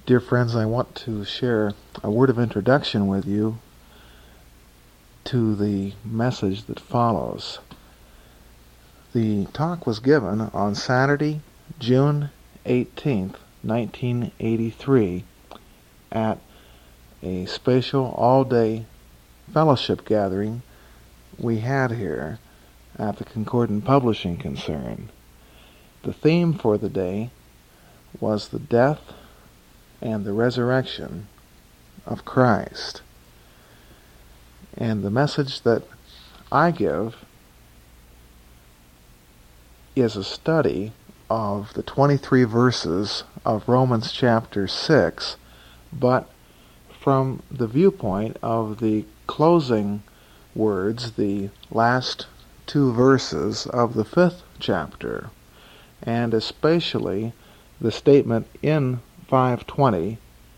Dear friends, I want to share a word of introduction with you to the message that follows. The talk was given on Saturday, June 18th, 1983, at a special all-day fellowship gathering we had here at the Concordant Publishing Concern. The theme for the day was the death and the resurrection of Christ. And the message that I give is a study of the 23 verses of Romans chapter 6, but from the viewpoint of the closing words, the last two verses of the 5th chapter, and especially the statement in 5:20,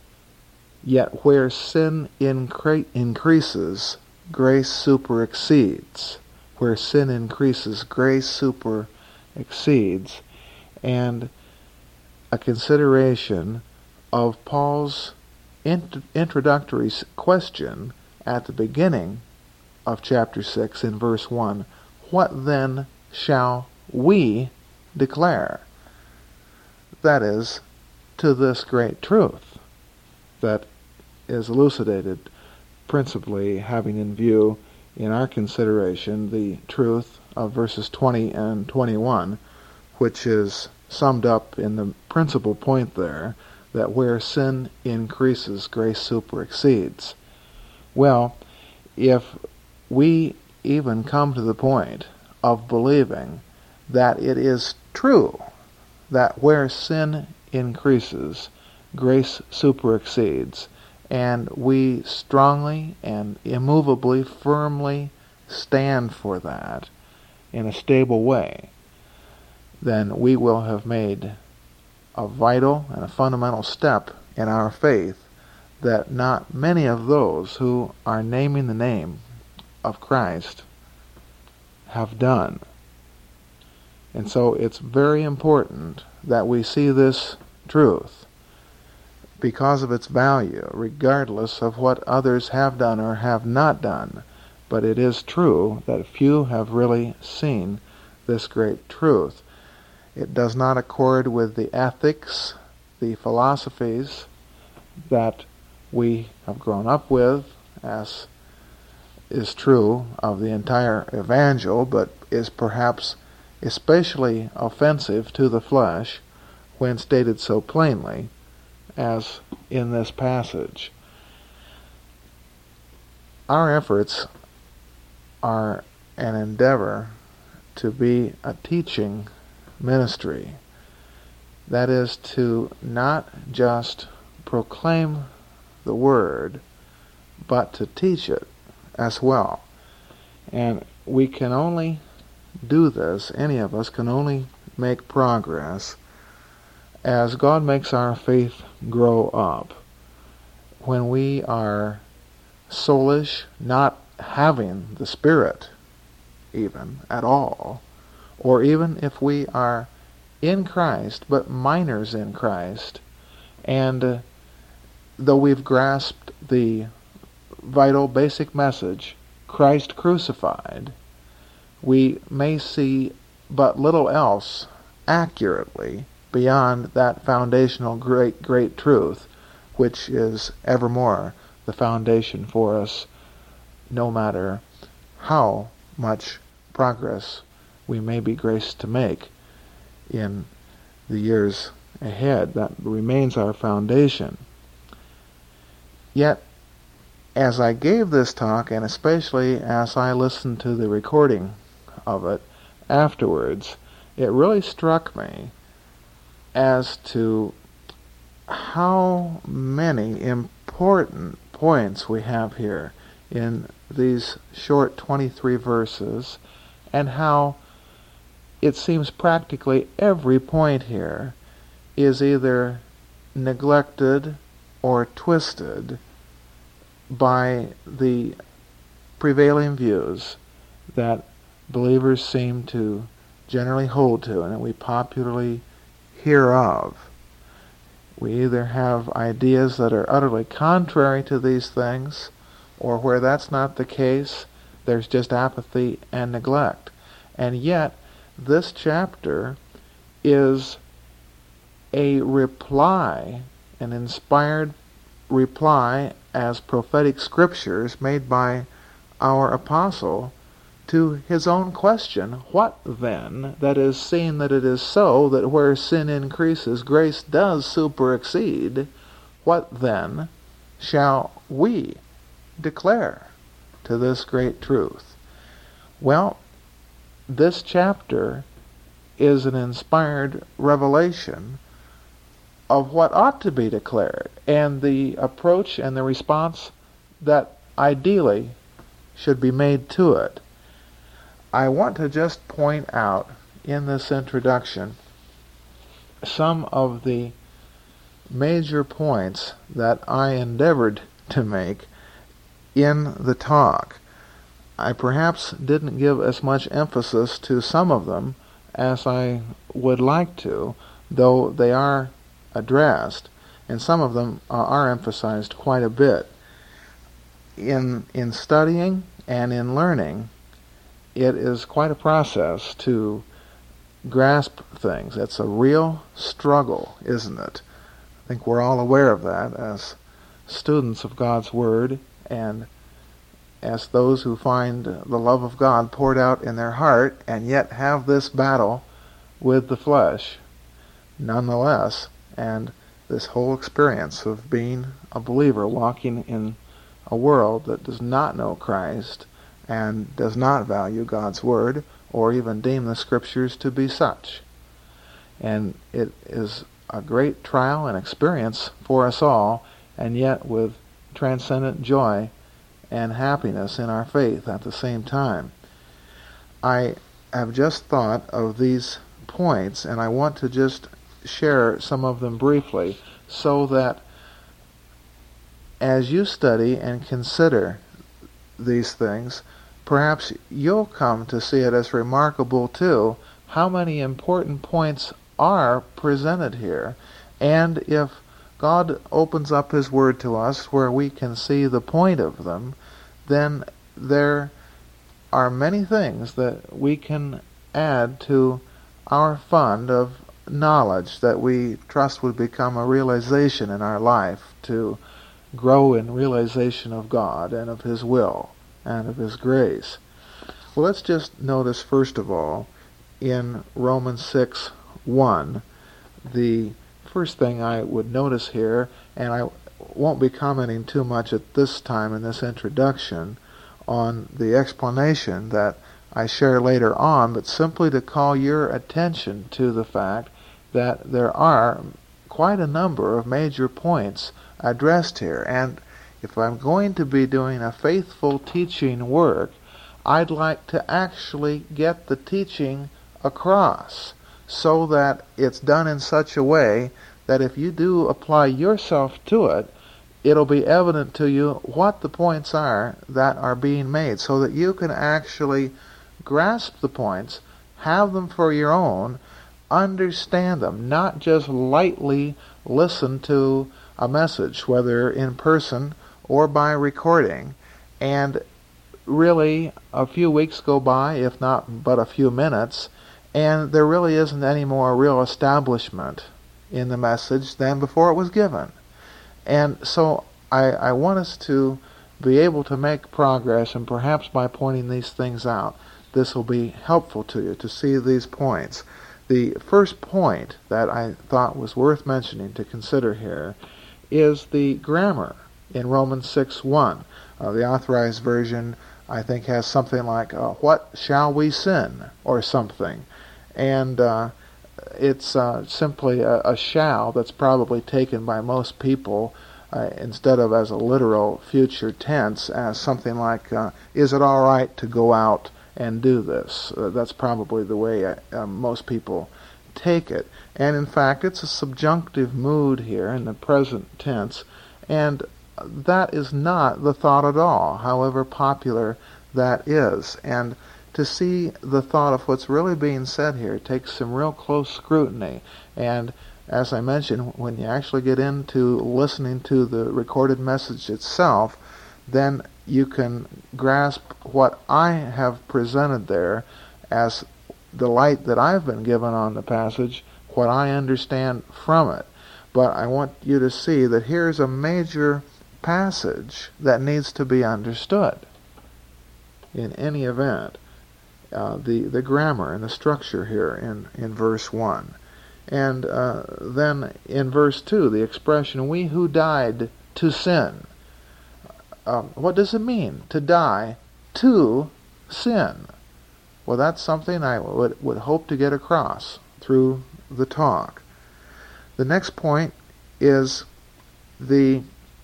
yet where sin increases, grace superexceeds. Where sin increases, grace superexceeds. And a consideration of Paul's introductory question at the beginning of chapter 6 in verse 1. What then shall we declare? That is, to this great truth that is elucidated, principally having in view in our consideration the truth of verses 20 and 21, which is summed up in the principal point there, that where sin increases, grace superexceeds. Well, if we even come to the point of believing that it is true that where sin increases, grace superexceeds, and we strongly and immovably, firmly stand for that in a stable way, then we will have made a vital and a fundamental step in our faith that not many of those who are naming the name of Christ have done. And so it's very important that we see this truth because of its value, regardless of what others have done or have not done. But it is true that few have really seen this great truth. It does not accord with the ethics, the philosophies that we have grown up with, as is true of the entire evangel, but is perhaps especially offensive to the flesh when stated so plainly as in this passage. Our efforts are an endeavor to be a teaching ministry. That is, to not just proclaim the word, but to teach it as well. And we can only do this, any of us can only make progress as God makes our faith grow up. When we are soulish, not having the Spirit even at all, or even if we are in Christ but minors in Christ, and though we've grasped the vital basic message, Christ crucified, we may see but little else accurately beyond that foundational great truth, which is evermore the foundation for us, no matter how much progress we may be graced to make in the years ahead. That remains our foundation. Yet, as I gave this talk, and especially as I listened to the recording of it afterwards, it really struck me as to how many important points we have here in these short 23 verses, and how it seems practically every point here is either neglected or twisted by the prevailing views that believers seem to generally hold to and that we popularly hear of. We either have ideas that are utterly contrary to these things, or where that's not the case, there's just apathy and neglect. And yet, this chapter is a reply, an inspired reply as prophetic scriptures made by our apostle to his own question, what then? That is, seeing that it is so, that where sin increases, grace does superexceed, what then shall we declare to this great truth? Well, this chapter is an inspired revelation of what ought to be declared, and the approach and the response that ideally should be made to it. I want to just point out in this introduction some of the major points that I endeavored to make in the talk. I perhaps didn't give as much emphasis to some of them as I would like to, though they are addressed, and some of them are emphasized quite a bit. In studying and in learning, it is quite a process to grasp things. It's a real struggle, isn't it? I think we're all aware of that as students of God's Word and as those who find the love of God poured out in their heart and yet have this battle with the flesh nonetheless. And this whole experience of being a believer, walking in a world that does not know Christ and does not value God's Word or even deem the Scriptures to be such. And it is a great trial and experience for us all, and yet with transcendent joy and happiness in our faith at the same time. I have just thought of these points, and I want to just share some of them briefly so that as you study and consider these things, perhaps you'll come to see it as remarkable too, how many important points are presented here. And if God opens up His Word to us where we can see the point of them, then there are many things that we can add to our fund of knowledge that we trust would become a realization in our life to grow in realization of God and of His will and of His grace. Well, let's just notice first of all in Romans 6:1, the first thing I would notice here, and I won't be commenting too much at this time in this introduction on the explanation that I share later on, but simply to call your attention to the fact that there are quite a number of major points addressed here. And if I'm going to be doing a faithful teaching work, I'd like to actually get the teaching across so that it's done in such a way that if you do apply yourself to it, it'll be evident to you what the points are that are being made, so that you can actually grasp the points, have them for your own, understand them, not just lightly listen to a message, whether in person or by recording, and really a few weeks go by, if not but a few minutes, and there really isn't any more real establishment in the message than before it was given. And so I want us to be able to make progress, and perhaps by pointing these things out, this will be helpful to you to see these points. The first point that I thought was worth mentioning to consider here is the grammar in Romans 6:1. The Authorized Version, I think, has something like, what shall we sin, or something. And it's simply a shall that's probably taken by most people instead of as a literal future tense as something like, is it all right to go out and do this? That's probably the way most people take it. And in fact, it's a subjunctive mood here in the present tense, and that is not the thought at all, however popular that is. And to see the thought of what's really being said here takes some real close scrutiny. And as I mentioned, when you actually get into listening to the recorded message itself, then you can grasp what I have presented there as the light that I've been given on the passage, what I understand from it. But I want you to see that here's a major passage that needs to be understood in any event. The grammar and the structure here in verse 1. And then in verse 2, the expression, we who died to sin. What does it mean to die to sin? Well, that's something I would hope to get across through the talk. The next point is the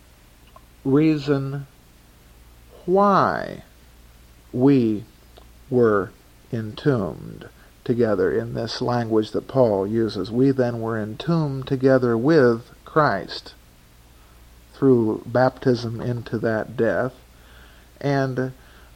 reason why we were entombed together in this language that Paul uses. We then were entombed together with Christ through baptism into that death. And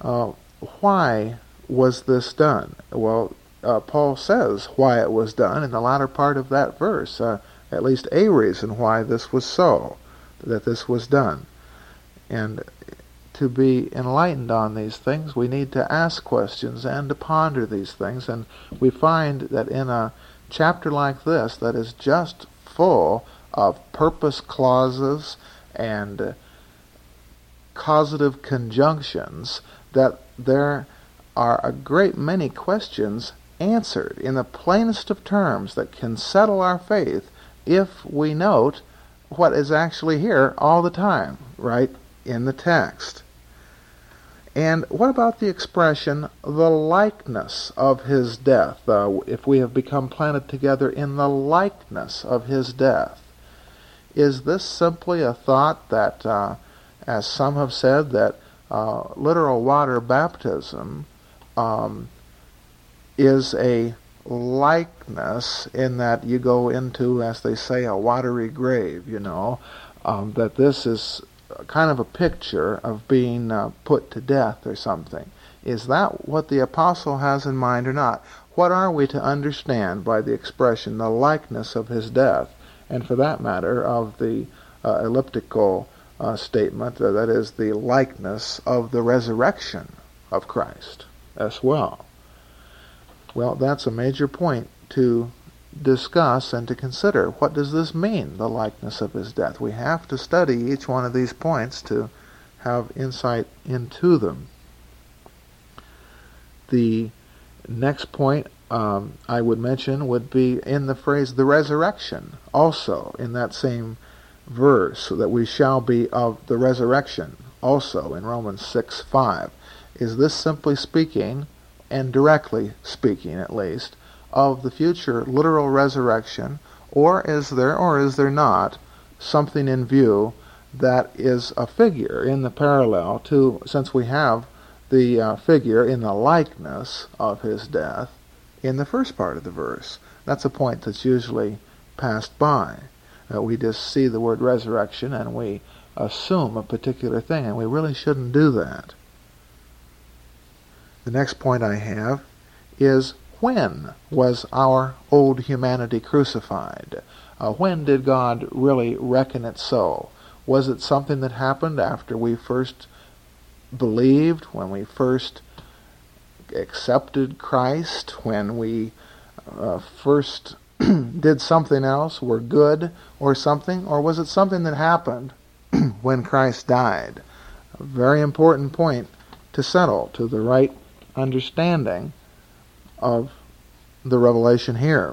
why was this done? Well, Paul says why it was done in the latter part of that verse, at least a reason why this was so, that this was done. And to be enlightened on these things, we need to ask questions and to ponder these things. And we find that in a chapter like this that is just full of purpose clauses and causative conjunctions, that there are a great many questions answered in the plainest of terms that can settle our faith if we note what is actually here all the time, right in the text. And what about the expression, the likeness of his death? If we have become planted together in the likeness of his death. Is this simply a thought that, as some have said, that literal water baptism is a likeness in that you go into, as they say, a watery grave, that this is kind of a picture of being put to death or something. Is that what the apostle has in mind or not? What are we to understand by the expression, the likeness of his death? And for that matter, of the elliptical statement, that is the likeness of the resurrection of Christ as well. Well, that's a major point to discuss and to consider. What does this mean, the likeness of his death? We have to study each one of these points to have insight into them. The next point I would mention would be in the phrase the resurrection, also in that same verse, so that we shall be of the resurrection, also in Romans 6:5. Is this simply speaking, and directly speaking at least, of the future literal resurrection, or is there not something in view that is a figure in the parallel to, since we have the figure in the likeness of his death in the first part of the verse? That's a point that's usually passed by. We just see the word resurrection and we assume a particular thing, and we really shouldn't do that. The next point I have is, when was our old humanity crucified? When did God really reckon it so? Was it something that happened after we first believed, when we first accepted Christ, when we first did something else, were good or something? Or was it something that happened when Christ died? A very important point to settle to the right understanding of the revelation here.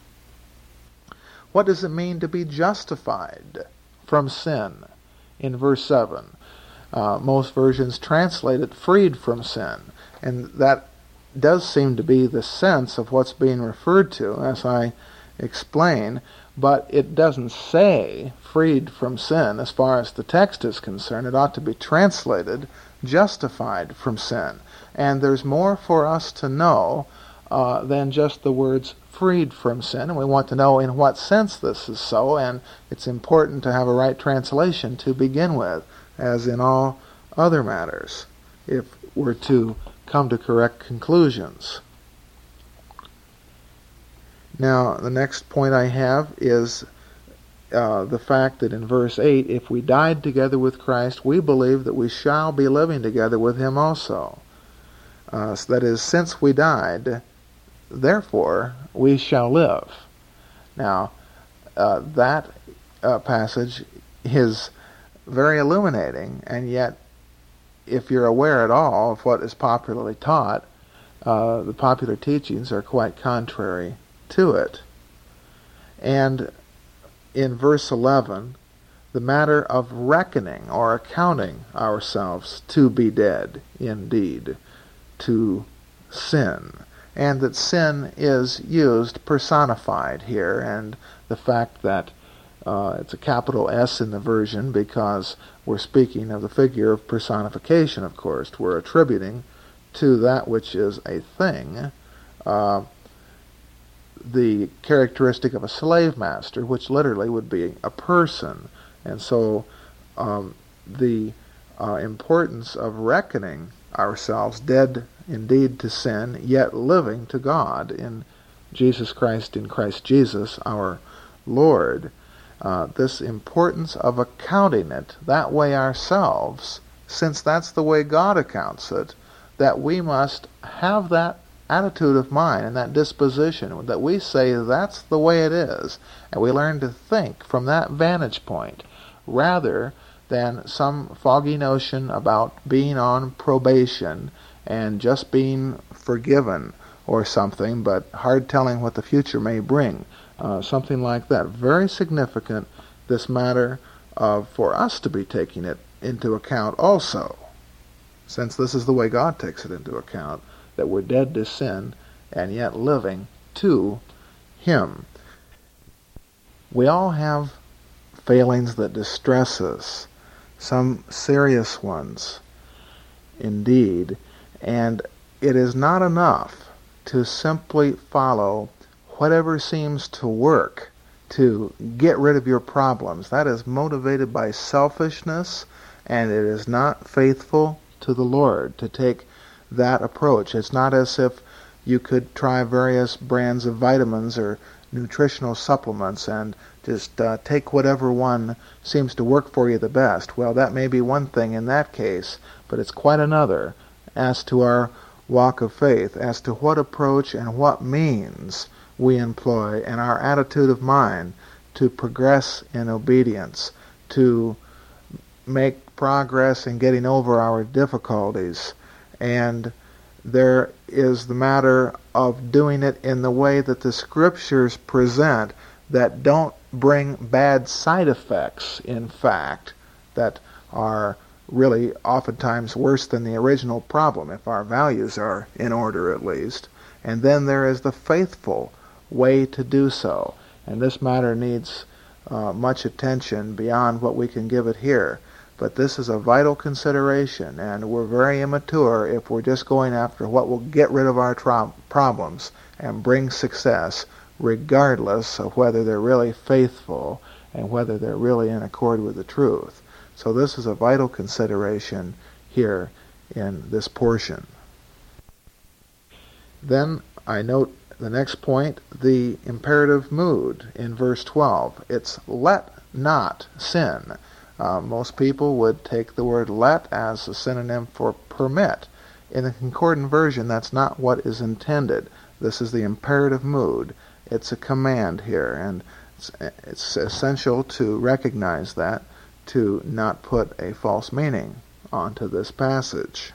What does it mean to be justified from sin in verse 7? Most versions translate it freed from sin, and that does seem to be the sense of what's being referred to, as I explain, but it doesn't say freed from sin as far as the text is concerned. It ought to be translated justified from sin. And there's more for us to know than just the words freed from sin, and we want to know in what sense this is so, and it's important to have a right translation to begin with, as in all other matters, if we're to come to correct conclusions. Now, the next point I have is the fact that in verse 8, if we died together with Christ, we believe that we shall be living together with him also. So that is, since we died, therefore we shall live. Now, that passage is very illuminating, and yet, if you're aware at all of what is popularly taught, the popular teachings are quite contrary to it. And in verse 11, the matter of reckoning or accounting ourselves to be dead indeed to sin, and that sin is used personified here, and the fact that it's a capital S in the version because we're speaking of the figure of personification, of course. We're attributing to that which is a thing the characteristic of a slave master, which literally would be a person. And so the importance of reckoning ourselves dead indeed to sin, yet living to God in Jesus Christ, in Christ Jesus our Lord. This importance of accounting it that way ourselves, since that's the way God accounts it, that we must have that attitude of mind and that disposition, that we say that's the way it is, and we learn to think from that vantage point, rather than some foggy notion about being on probation and just being forgiven or something, but hard telling what the future may bring. Something like that. Very significant, this matter of for us to be taking it into account also, since this is the way God takes it into account, that we're dead to sin and yet living to him. We all have failings that distress us, some serious ones indeed, and it is not enough to simply follow whatever seems to work to get rid of your problems. That is motivated by selfishness, and it is not faithful to the Lord to take that approach. It's not as if you could try various brands of vitamins or nutritional supplements and just take whatever one seems to work for you the best. Well, that may be one thing in that case, but it's quite another as to our walk of faith, as to what approach and what means we employ, and our attitude of mind to progress in obedience, to make progress in getting over our difficulties. And there is the matter of doing it in the way that the Scriptures present, that don't bring bad side effects, in fact, that are really oftentimes worse than the original problem, if our values are in order at least. And then there is the faithful way to do so. And this matter needs much attention beyond what we can give it here. But this is a vital consideration, and we're very immature if we're just going after what will get rid of our problems and bring success, regardless of whether they're really faithful and whether they're really in accord with the truth. So this is a vital consideration here in this portion. Then I note the next point, the imperative mood in verse 12. It's let not sin. Most people would take the word let as a synonym for permit. In the Concordant version, that's not what is intended. This is the imperative mood. It's a command here, and it's essential to recognize that, to not put a false meaning onto this passage.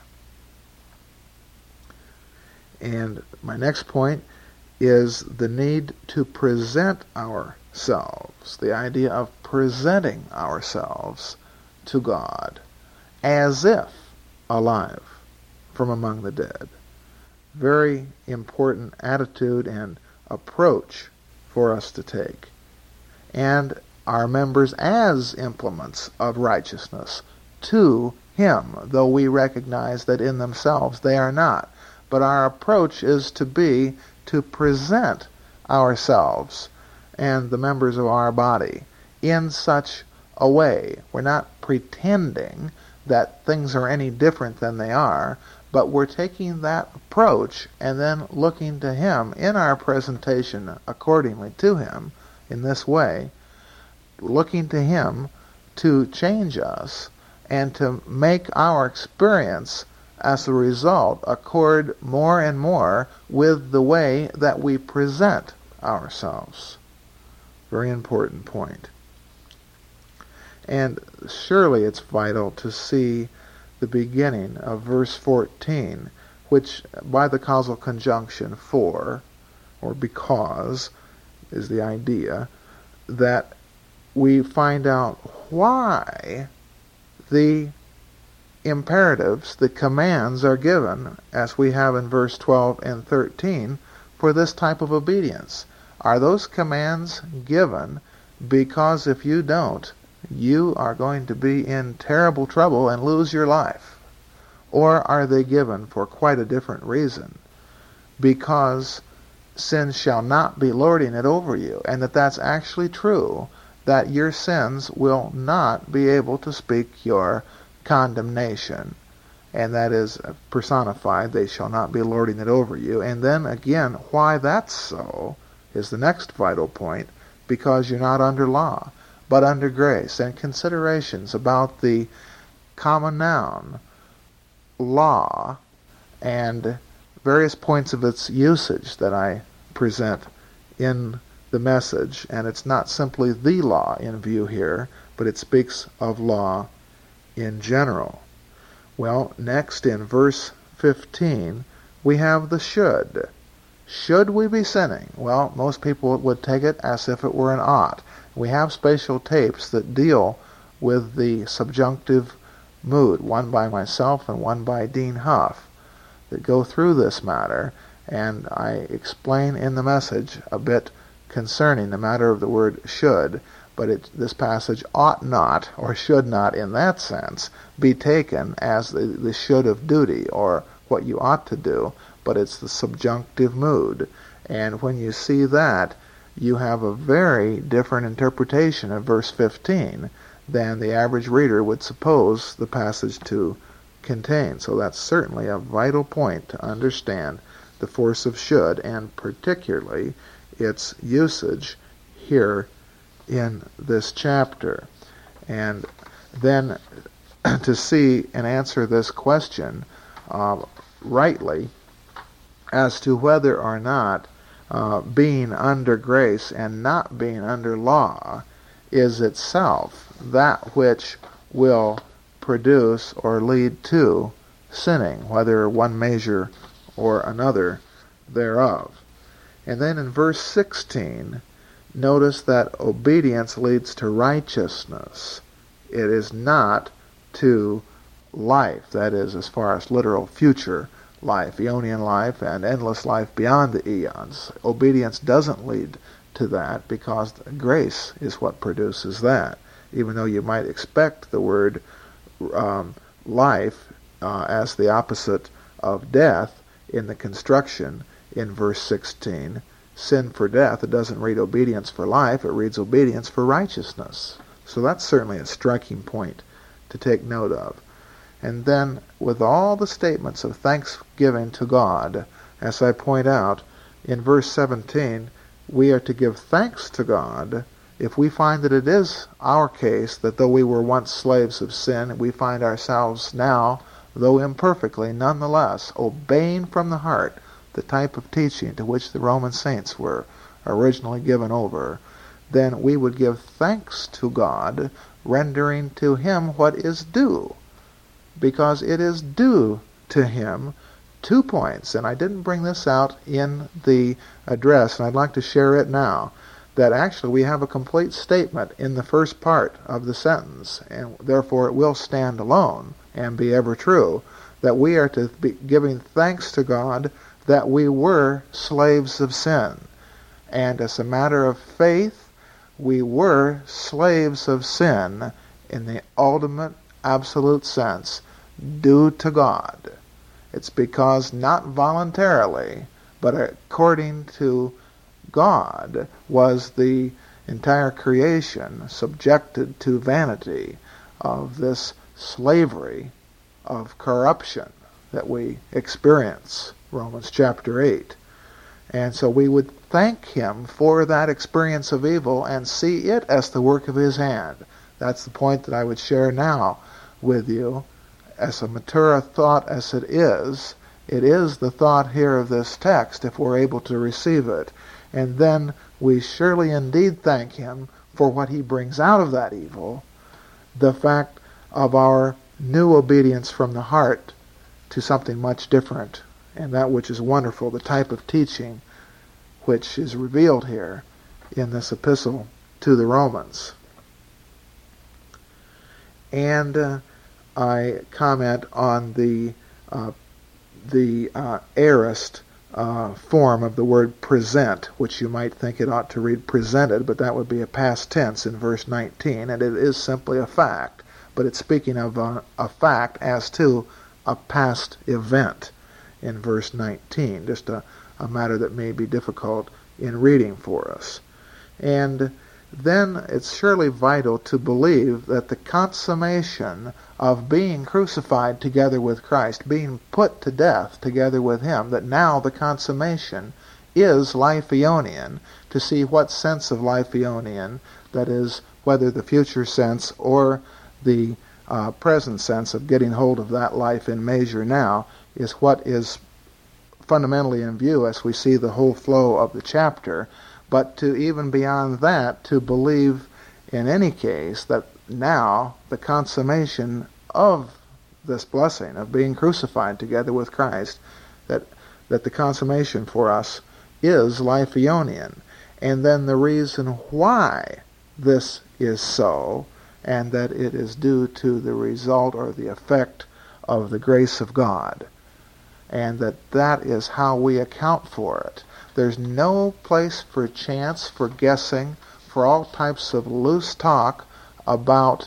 And my next point is the need to present ourselves, the idea of presenting ourselves to God as if alive from among the dead. Very important attitude and approach for us to take. And our members as implements of righteousness to Him, though we recognize that in themselves they are not. But our approach is to be to present ourselves and the members of our body in such a way. We're not pretending that things are any different than they are, But we're taking that approach and then looking to Him in our presentation accordingly to Him in this way, looking to Him to change us and to make our experience as a result accord more and more with the way that we present ourselves. Very important point. And surely it's vital to see the beginning of verse 14, which by the causal conjunction for, or because, is the idea, that we find out why the imperatives, the commands are given, as we have in verse 12 and 13, for this type of obedience. Are those commands given because if you don't, you are going to be in terrible trouble and lose your life? Or are they given for quite a different reason? Because sin shall not be lording it over you, and that's actually true, that your sins will not be able to speak your condemnation. And that is personified, they shall not be lording it over you. And then again, why that's so is the next vital point, because you're not under law, but under grace. And considerations about the common noun, law, and various points of its usage that I present in the message. And it's not simply the law in view here, but it speaks of law in general. Well, next in verse 15, we have the should. Should we be sinning? Well, most people would take it as if it were an ought. We have spatial tapes that deal with the subjunctive mood, one by myself and one by Dean Huff, that go through this matter, and I explain in the message a bit concerning the matter of the word should. But this passage ought not, or should not in that sense, be taken as the should of duty, or what you ought to do, but it's the subjunctive mood. And when you see that, you have a very different interpretation of verse 15 than the average reader would suppose the passage to contain. So that's certainly a vital point to understand the force of should, and particularly its usage here in this chapter. And then to see and answer this question rightly as to whether or not being under grace and not being under law is itself that which will produce or lead to sinning, whether one measure or another thereof. And then in verse 16, notice that obedience leads to righteousness. It is not to life, that is, as far as literal future life, Aeonian life, and endless life beyond the eons. Obedience doesn't lead to that, because grace is what produces that, even though you might expect the word life as the opposite of death in the construction in verse 16. Sin for death, it doesn't read obedience for life, it reads obedience for righteousness. So that's certainly a striking point to take note of. And then, with all the statements of thanksgiving to God, as I point out, in verse 17, we are to give thanks to God if we find that it is our case that though we were once slaves of sin, we find ourselves now, though imperfectly, nonetheless, obeying from the heart the type of teaching to which the Roman saints were originally given over. Then we would give thanks to God, rendering to Him what is due, because it is due to Him 2 points, and I didn't bring this out in the address, and I'd like to share it now, that actually we have a complete statement in the first part of the sentence, and therefore it will stand alone and be ever true, that we are to be giving thanks to God that we were slaves of sin. And as a matter of faith, we were slaves of sin in the ultimate, absolute sense, due to God. It's because not voluntarily, but according to God, was the entire creation subjected to vanity of this slavery of corruption. that we experience, Romans chapter 8. And so we would thank him for that experience of evil and see it as the work of his hand. That's the point that I would share now with you. As a mature thought as it is the thought here of this text if we're able to receive it. And then we surely indeed thank him for what he brings out of that evil, the fact of our new obedience from the heart to something much different, and that which is wonderful, the type of teaching which is revealed here in this epistle to the Romans. And I comment on the aorist form of the word present, which you might think it ought to read presented, but that would be a past tense in verse 19, and it is simply a fact, but it's speaking of a fact as to a past event in verse 19, just a matter that may be difficult in reading for us. And then it's surely vital to believe that the consummation of being crucified together with Christ, being put to death together with him, that now the consummation is life aeonian, to see what sense of life aeonian, that is, whether the future sense or the present sense of getting hold of that life in measure now, is what is fundamentally in view as we see the whole flow of the chapter. But to even beyond that, to believe in any case that now the consummation of this blessing of being crucified together with Christ, that the consummation for us is life aeonian. And then the reason why this is so, and that it is due to the result or the effect of the grace of God, and that is how we account for it. There's no place for chance, for guessing, for all types of loose talk about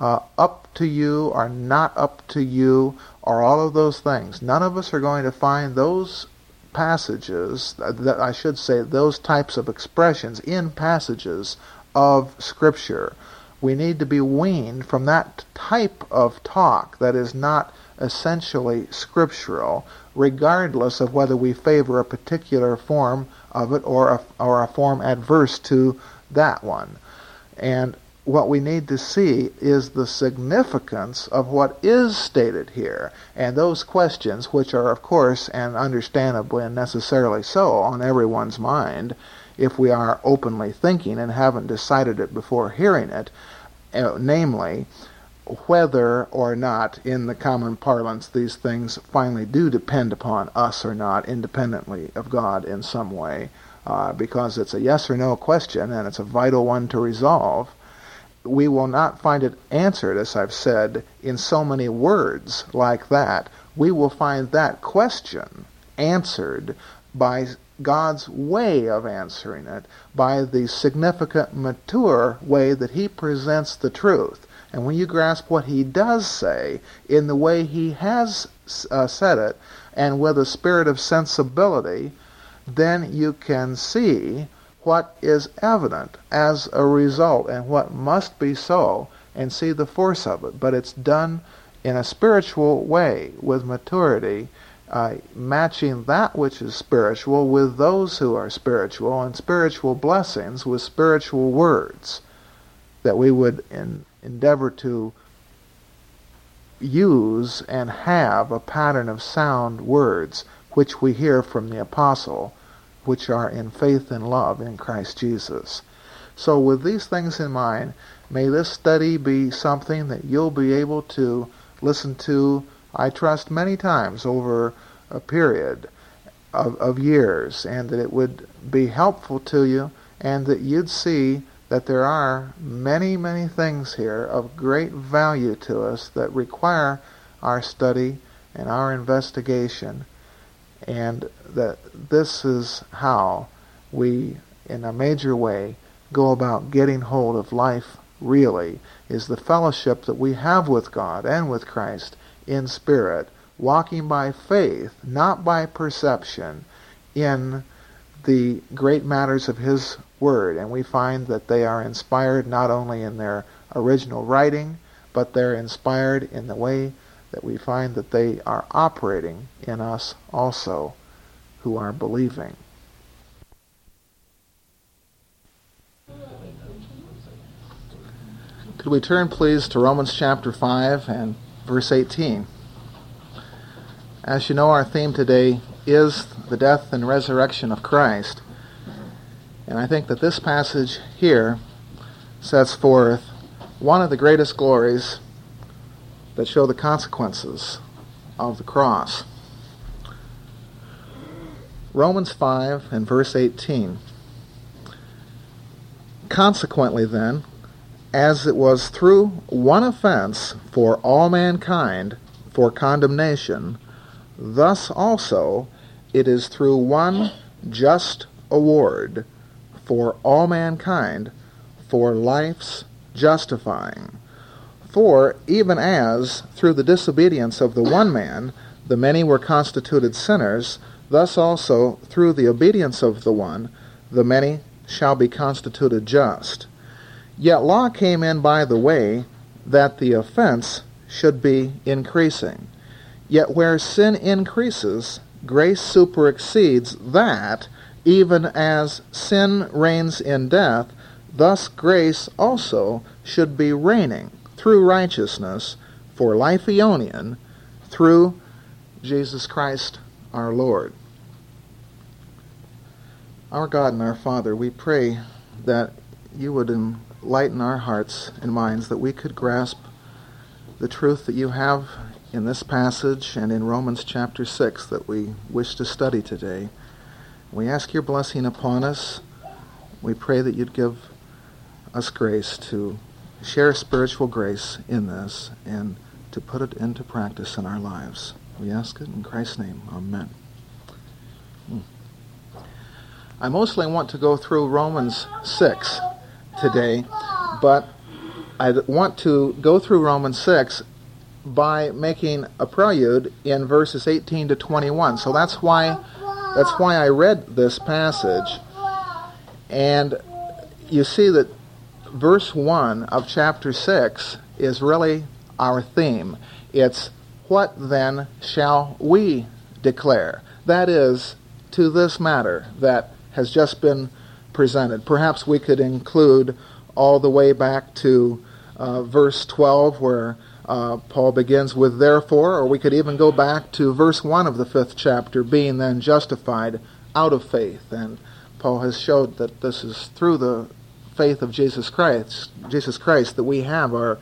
up to you or not up to you, or all of those things. None of us are going to find those passages, that I should say, those types of expressions in passages of Scripture. We need to be weaned from that type of talk that is not essentially scriptural, regardless of whether we favor a particular form of it or a form adverse to that one. And what we need to see is the significance of what is stated here, and those questions, which are of course and understandably and necessarily so on everyone's mind if we are openly thinking and haven't decided it before hearing it, namely whether or not, in the common parlance, these things finally do depend upon us or not, independently of God in some way, because it's a yes or no question, and it's a vital one to resolve. We will not find it answered, as I've said, in so many words like that. We will find that question answered by God's way of answering it, by the significant, mature way that he presents the truth. And when you grasp what he does say in the way he has said it, and with a spirit of sensibility, then you can see what is evident as a result and what must be so, and see the force of it. But it's done in a spiritual way, with maturity, matching that which is spiritual with those who are spiritual, and spiritual blessings with spiritual words, that we would endeavor to use and have a pattern of sound words which we hear from the apostle, which are in faith and love in Christ Jesus. So with these things in mind, may this study be something that you'll be able to listen to, I trust, many times over a period of years, and that it would be helpful to you, and that you'd see that there are many, many things here of great value to us that require our study and our investigation, and that this is how we, in a major way, go about getting hold of life really, is the fellowship that we have with God and with Christ in spirit, walking by faith, not by perception, in the great matters of his Word. And we find that they are inspired not only in their original writing, but they're inspired in the way that we find that they are operating in us also who are believing. Could we turn, please, to Romans chapter 5 and verse 18? As you know, our theme today is the death and resurrection of Christ. And I think that this passage here sets forth one of the greatest glories that show the consequences of the cross. Romans 5 and verse 18. Consequently then, as it was through one offense for all mankind for condemnation, thus also it is through one just award for all mankind for life's justifying. For even as through the disobedience of the one man the many were constituted sinners, thus also through the obedience of the one the many shall be constituted just. Yet law came in by the way that the offense should be increasing. Yet where sin increases, grace superexceeds that, even as sin reigns in death, thus grace also should be reigning through righteousness for life aeonian through Jesus Christ our Lord. Our God and our Father, we pray that you would enlighten our hearts and minds, that we could grasp the truth that you have in this passage and in Romans chapter 6 that we wish to study today. We ask your blessing upon us. We pray that you'd give us grace to share spiritual grace in this and to put it into practice in our lives. We ask it in Christ's name. Amen. I mostly want to go through Romans 6 today, but I want to go through Romans 6 by making a prelude in verses 18 to 21. So that's why I read this passage. And you see that verse 1 of chapter 6 is really our theme. It's, what then shall we declare? That is, to this matter that has just been presented. Perhaps we could include all the way back to verse 12 where Paul begins with therefore, or we could even go back to verse 1 of the 5th chapter, being then justified out of faith. And Paul has showed that this is through the faith of Jesus Christ that we have our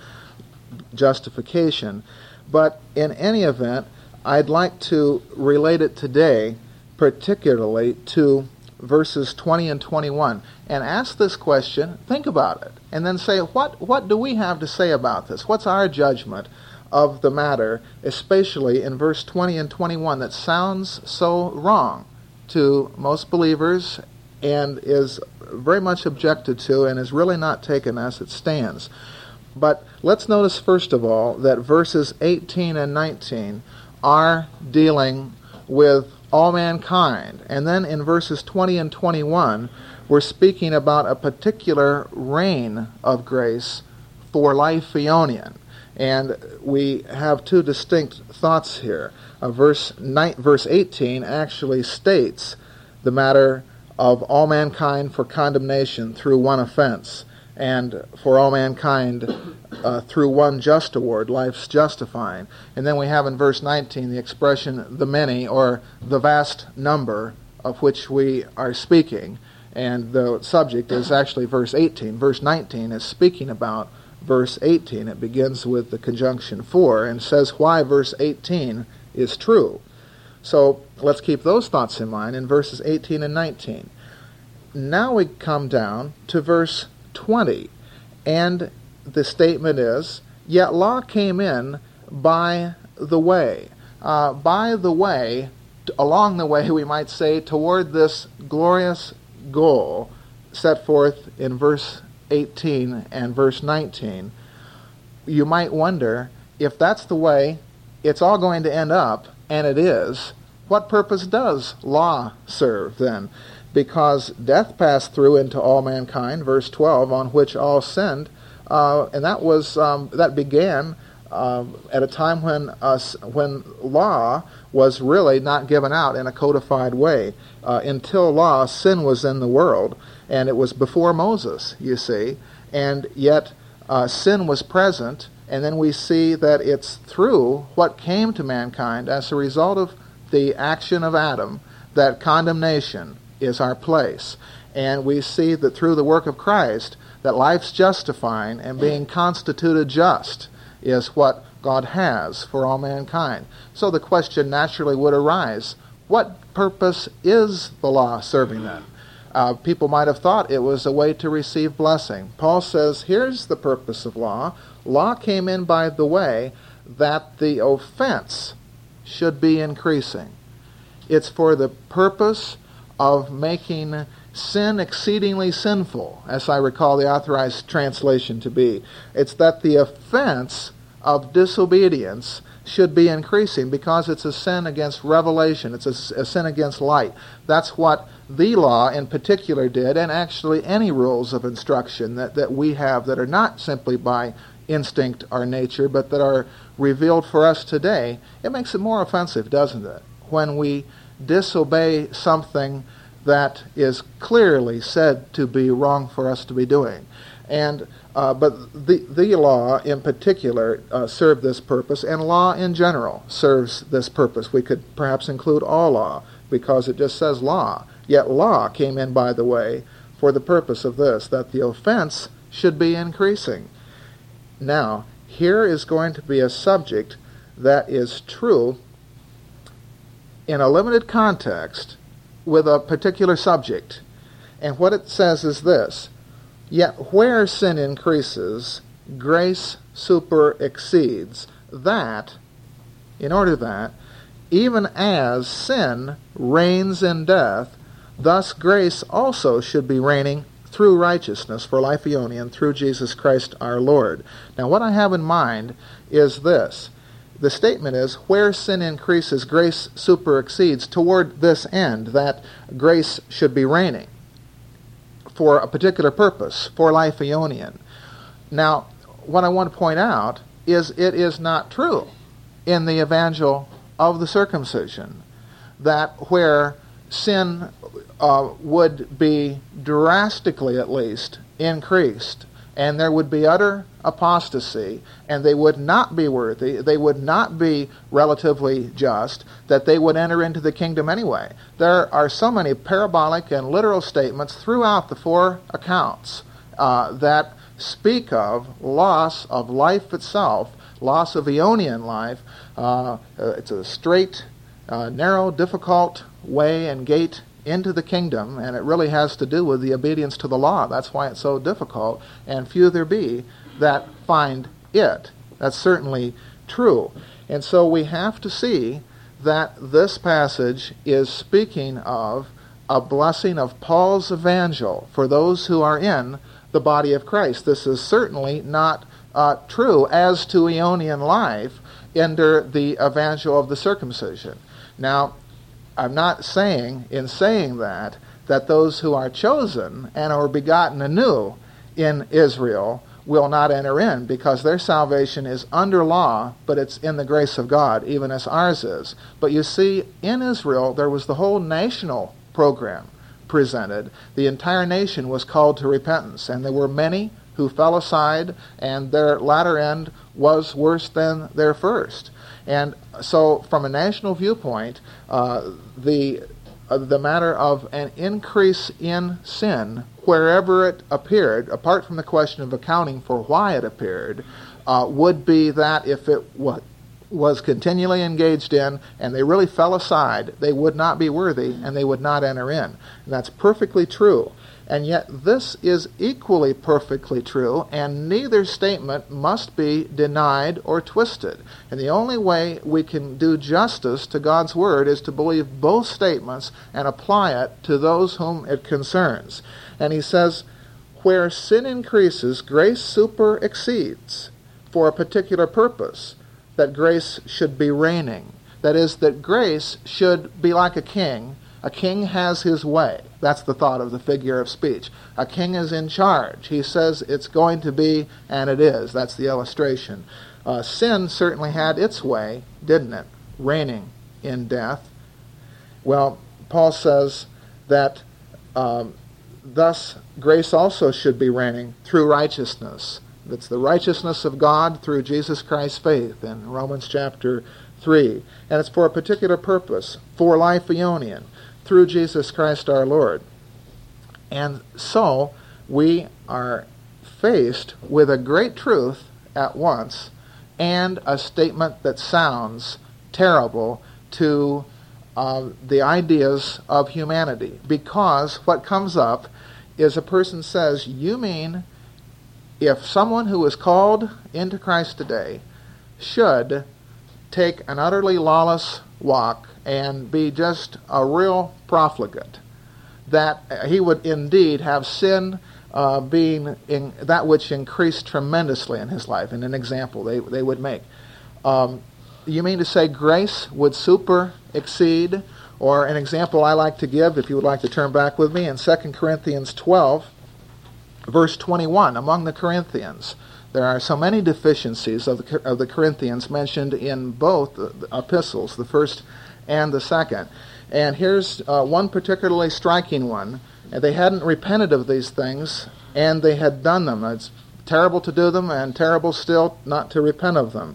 justification. But in any event, I'd like to relate it today particularly to verses 20 and 21, and ask this question, think about it, and then say, what do we have to say about this? What's our judgment of the matter, especially in verse 20 and 21, that sounds so wrong to most believers and is very much objected to and is really not taken as it stands. But let's notice first of all that verses 18 and 19 are dealing with all mankind. And then in verses 20 and 21, we're speaking about a particular reign of grace for life aeonian. And we have two distinct thoughts here. Verse 18 actually states the matter of all mankind for condemnation through one offense, and for all mankind through one just award, life's justifying. And then we have in verse 19 the expression the many, or the vast number of which we are speaking. And the subject is actually verse 18. Verse 19 is speaking about verse 18. It begins with the conjunction for and says why verse 18 is true. So let's keep those thoughts in mind in verses 18 and 19. Now we come down to verse 20, and the statement is, yet law came in by the way. By the way, along the way, we might say, toward this glorious goal set forth in verse 18 and verse 19. You might wonder, if that's the way it's all going to end up, and it is, what purpose does law serve then? Because death passed through into all mankind, verse 12, on which all sinned, and that began at a time when law was really not given out in a codified way. Until law, sin was in the world, and it was before Moses, you see, and yet sin was present, and then we see that it's through what came to mankind as a result of the action of Adam that condemnation is our place. And we see that through the work of Christ, that life's justifying and being constituted just is what God has for all mankind. So the question naturally would arise, what purpose is the law serving then? People might have thought it was a way to receive blessing. Paul says, here's the purpose of law. Law came in by the way that the offense should be increasing. It's for the purpose of making sin exceedingly sinful, as I recall the Authorized Translation to be. It's that the offense of disobedience should be increasing because it's a sin against revelation. It's a sin against light. That's what the law in particular did, and actually any rules of instruction that we have that are not simply by instinct or nature, but that are revealed for us today. It makes it more offensive, doesn't it? When we disobey something that is clearly said to be wrong for us to be doing. And but the law in particular served this purpose, and law in general serves this purpose. We could perhaps include all law, because it just says law. Yet law came in, by the way, for the purpose of this, that the offense should be increasing. Now, here is going to be a subject that is true in a limited context with a particular subject. And what it says is this: yet where sin increases, grace superexceeds, that, in order that, even as sin reigns in death, thus grace also should be reigning through righteousness for life Ionian through Jesus Christ our Lord. Now what I have in mind is this. The statement is, where sin increases, grace superexceeds, toward this end, that grace should be reigning for a particular purpose, for life Ionian. Now, what I want to point out is it is not true in the evangel of the circumcision that where sin would be drastically, at least, increased, and there would be utter apostasy, and they would not be worthy, they would not be relatively just, that they would enter into the kingdom anyway. There are so many parabolic and literal statements throughout the four accounts that speak of loss of life itself, loss of Ionian life. It's a straight, narrow, difficult way and gate into the kingdom, and it really has to do with the obedience to the law. That's why it's so difficult, and few there be that find it. That's certainly true. And so we have to see that this passage is speaking of a blessing of Paul's evangel for those who are in the body of Christ. This is certainly not true as to Ionian life under the evangel of the circumcision. Now, I'm not saying, in saying that those who are chosen and are begotten anew in Israel will not enter in, because their salvation is under law, but it's in the grace of God, even as ours is. But you see, in Israel, there was the whole national program presented. The entire nation was called to repentance, and there were many who fell aside, and their latter end was worse than their first. And so, from a national viewpoint, the matter of an increase in sin, wherever it appeared, apart from the question of accounting for why it appeared, would be that if it was continually engaged in, and they really fell aside, they would not be worthy, and they would not enter in. And that's perfectly true. And yet this is equally perfectly true, and neither statement must be denied or twisted. And the only way we can do justice to God's Word is to believe both statements and apply it to those whom it concerns. And he says, where sin increases, grace superexceeds for a particular purpose, that grace should be reigning. That is, that grace should be like a king, A king has his way. That's the thought of the figure of speech. A king is in charge. He says it's going to be, and it is. That's the illustration. Sin certainly had its way, didn't it? Reigning in death. Well, Paul says that thus grace also should be reigning through righteousness. It's the righteousness of God through Jesus Christ's faith in Romans chapter 3. And it's for a particular purpose, for life Ionian, through Jesus Christ our Lord. And so we are faced with a great truth at once and a statement that sounds terrible to the ideas of humanity. Because what comes up is a person says, you mean if someone who is called into Christ today should take an utterly lawless walk and be just a real profligate, that he would indeed have sin being in that which increased tremendously in his life, in an example they would make. You mean to say grace would super exceed? Or an example I like to give, if you would like to turn back with me, in 2 Corinthians 12, verse 21, among the Corinthians. There are so many deficiencies of the Corinthians mentioned in both the epistles, the first and the second. And here's one particularly striking one. They hadn't repented of these things, and they had done them. It's terrible to do them, and terrible still not to repent of them.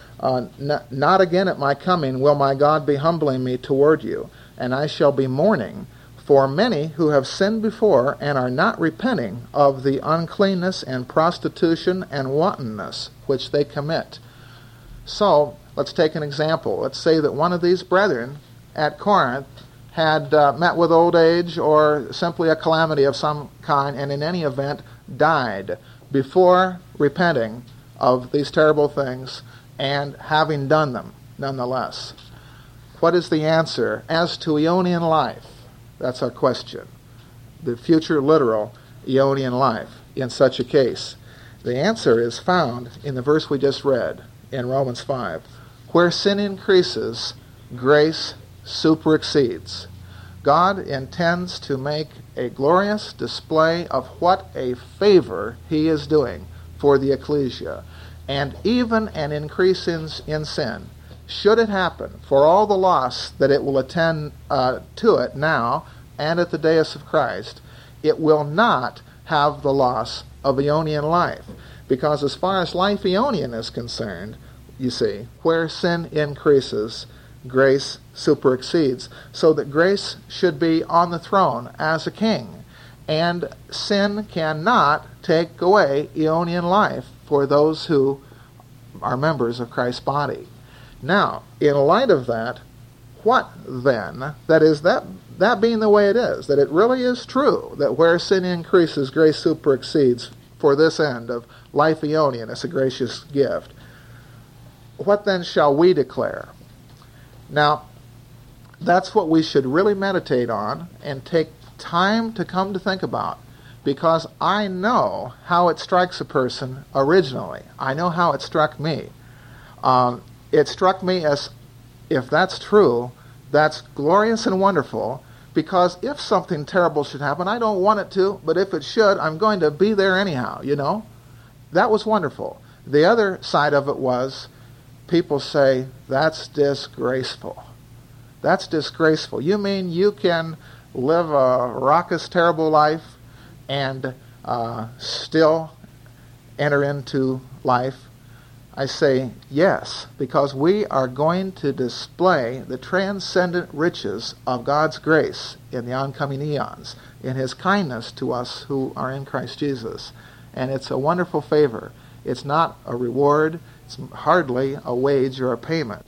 Not again at my coming will my God be humbling me toward you, and I shall be mourning for many who have sinned before and are not repenting of the uncleanness and prostitution and wantonness which they commit. So, let's take an example. Let's say that one of these brethren at Corinth had met with old age or simply a calamity of some kind, and in any event died before repenting of these terrible things and having done them nonetheless. What is the answer as to Ionian life? That's our question. The future literal Ionian life in such a case. The answer is found in the verse we just read in Romans 5. Where sin increases, grace superexceeds. God intends to make a glorious display of what a favor he is doing for the ecclesia. And even an increase in sin, should it happen, for all the loss that it will attend to it now and at the dais of Christ, it will not have the loss of Ionian life. Because as far as life Ionian is concerned, you see, where sin increases, grace superexceeds. So that grace should be on the throne as a king. And sin cannot take away Ionian life for those who are members of Christ's body. Now, in light of that, what then? That is, that being the way it is, that it really is true that where sin increases, grace superexceeds for this end of life Ionian as a gracious gift. What then shall we declare? Now, that's what we should really meditate on and take time to come to think about, because I know how it strikes a person originally. I know how it struck me. It struck me as, if that's true, that's glorious and wonderful, because if something terrible should happen, I don't want it to, but if it should, I'm going to be there anyhow, you know? That was wonderful. The other side of it was, people say, that's disgraceful. That's disgraceful. You mean you can live a raucous, terrible life and still enter into life? I say yes, because we are going to display the transcendent riches of God's grace in the oncoming eons, in his kindness to us who are in Christ Jesus. And it's a wonderful favor. It's not a reward. It's hardly a wage or a payment.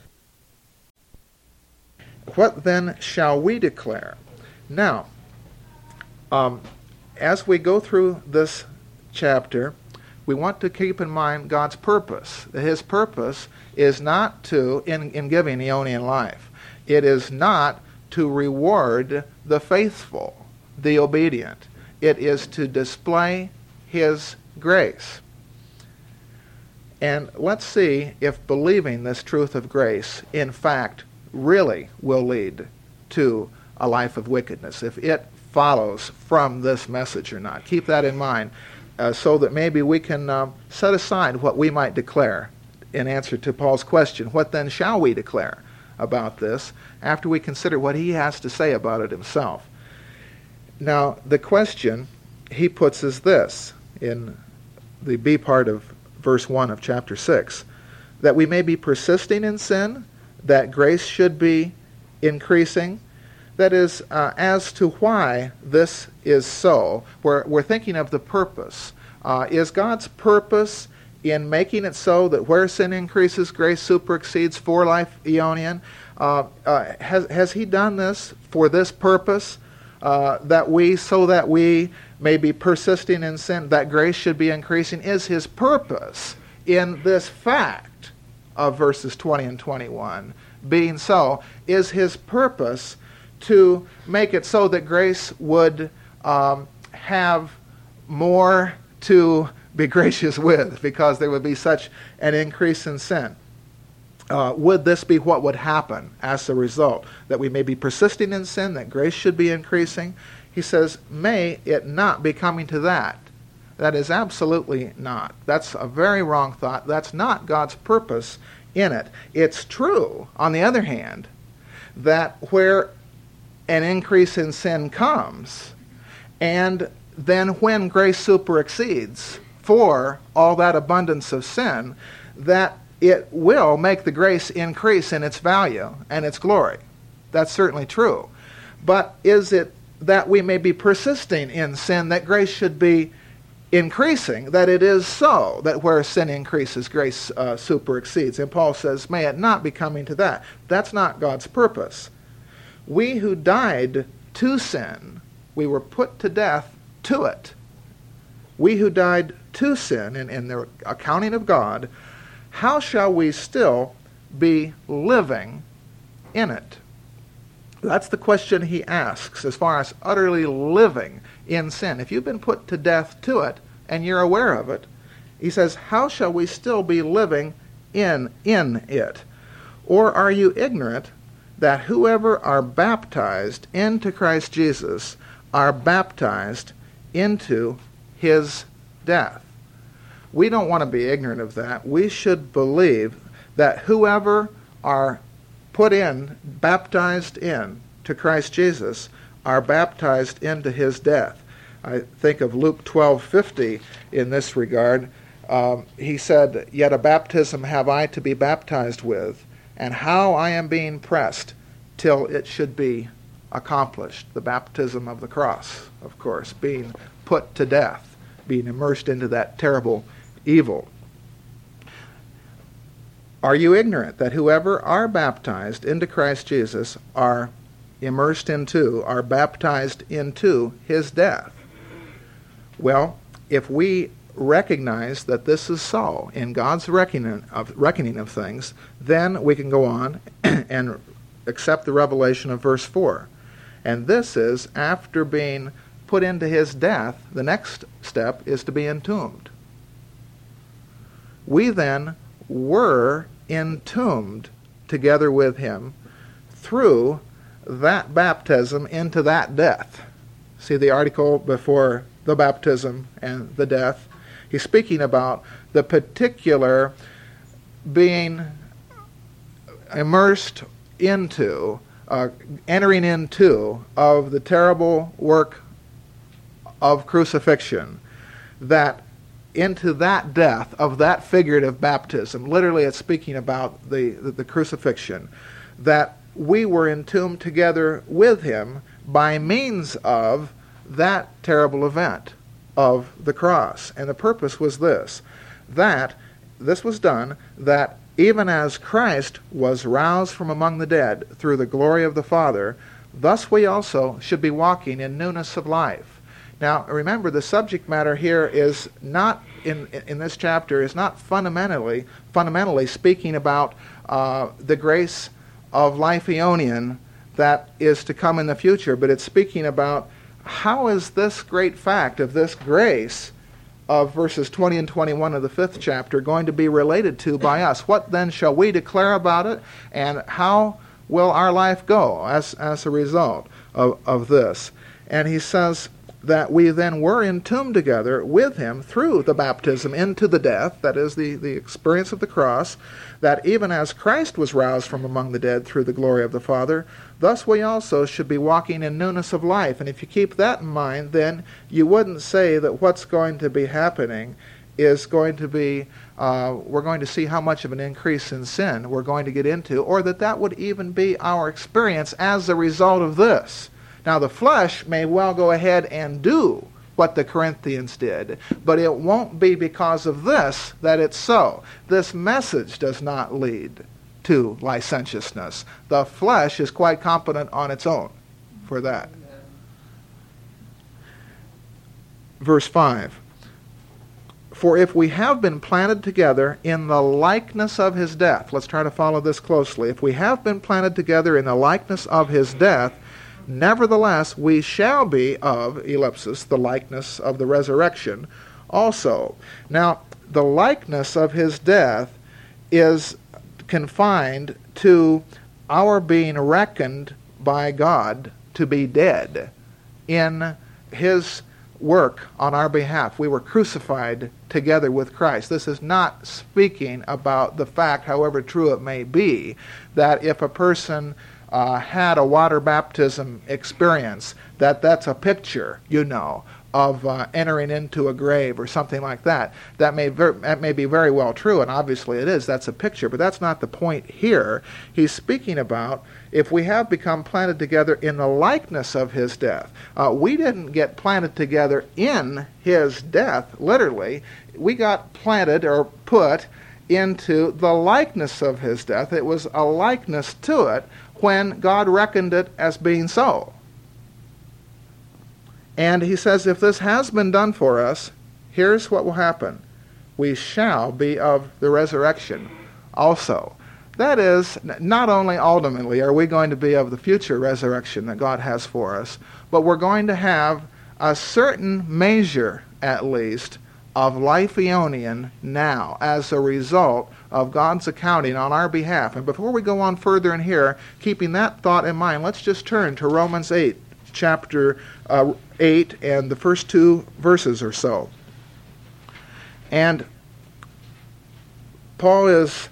What then shall we declare? Now, as we go through this chapter, we want to keep in mind God's purpose. His purpose is not to, in giving Ionian life, it is not to reward the faithful, the obedient. It is to display his grace. And let's see if believing this truth of grace, in fact, really will lead to a life of wickedness, if it follows from this message or not. Keep that in mind, so that maybe we can set aside what we might declare in answer to Paul's question, what then shall we declare about this, after we consider what he has to say about it himself. Now, the question he puts is this, in the B part of verse 1 of chapter 6, that we may be persisting in sin, that grace should be increasing. That is, as to why this is so, we're thinking of the purpose. Is God's purpose in making it so that where sin increases, grace superexceeds for life Eonian? Has he done this for this purpose, that we may be persisting in sin, that grace should be increasing? Is his purpose in this fact of verses 20 and 21 being so? Is his purpose to make it so that grace would have more to be gracious with, because there would be such an increase in sin? Would this be what would happen as a result? That we may be persisting in sin, that grace should be increasing? He says, may it not be coming to that. That is absolutely not. That's a very wrong thought. That's not God's purpose in it. It's true, on the other hand, that where an increase in sin comes, and then when grace superexceeds for all that abundance of sin, that it will make the grace increase in its value and its glory. That's certainly true. But is it that we may be persisting in sin, that grace should be increasing, that it is so, that where sin increases, grace superexceeds? And Paul says, may it not be coming to that. That's not God's purpose. We who died to sin, we were put to death to it. We who died to sin in the accounting of God, how shall we still be living in it? That's the question he asks as far as utterly living in sin. If you've been put to death to it and you're aware of it, he says, how shall we still be living in it? Or are you ignorant that whoever are baptized into Christ Jesus are baptized into his death? We don't want to be ignorant of that. We should believe that whoever are put in, baptized in to Christ Jesus, are baptized into his death. I think of Luke 12:50 in this regard. He said, yet a baptism have I to be baptized with, and how I am being pressed till it should be accomplished. The baptism of the cross, of course, being put to death, being immersed into that terrible evil. Are you ignorant that whoever are baptized into Christ Jesus are immersed into, are baptized into his death? Well, if we recognize that this is so in God's reckoning of things, then we can go on and accept the revelation of verse 4. And this is, after being put into his death, the next step is to be entombed. We then were entombed together with him through that baptism into that death. See the article before the baptism and the death? He's speaking about the particular being immersed into, entering into, of the terrible work of crucifixion, that into that death of that figurative baptism, literally it's speaking about the crucifixion, that we were entombed together with him by means of that terrible event of the cross. And the purpose was this, that this was done, that even as Christ was roused from among the dead through the glory of the Father, thus we also should be walking in newness of life. Now, remember, the subject matter here is not, in this chapter, is not fundamentally speaking about the grace of life Eonian that is to come in the future, but it's speaking about how is this great fact of this grace of verses 20 and 21 of the 5th chapter going to be related to by us? What then shall we declare about it, and how will our life go as a result of this? And he says that we then were entombed together with him through the baptism into the death, that is the experience of the cross, that even as Christ was roused from among the dead through the glory of the Father, thus we also should be walking in newness of life. And if you keep that in mind, then you wouldn't say that what's going to be happening is going to be, we're going to see how much of an increase in sin we're going to get into, or that would even be our experience as a result of this. Now, the flesh may well go ahead and do what the Corinthians did, but it won't be because of this that it's so. This message does not lead to licentiousness. The flesh is quite competent on its own for that. Verse 5. For if we have been planted together in the likeness of his death, let's try to follow this closely. If we have been planted together in the likeness of his death, nevertheless we shall be of, ellipsis, the likeness of the resurrection also. Now, the likeness of his death is confined to our being reckoned by God to be dead in his work on our behalf. We were crucified together with Christ. This is not speaking about the fact, however true it may be, that if a person had a water baptism experience, that's a picture, of entering into a grave or something like that. That may be very well true, and obviously it is. That's a picture, but that's not the point here. He's speaking about if we have become planted together in the likeness of his death. We didn't get planted together in his death, literally. We got planted or put into the likeness of his death. It was a likeness to it when God reckoned it as being so. And he says, if this has been done for us, here's what will happen. We shall be of the resurrection also. That is, not only ultimately are we going to be of the future resurrection that God has for us, but we're going to have a certain measure, at least, of life Aeonian now as a result of God's accounting on our behalf. And before we go on further in here, keeping that thought in mind, let's just turn to Romans 8, chapter 8, and the first 2 verses or so. And Paul is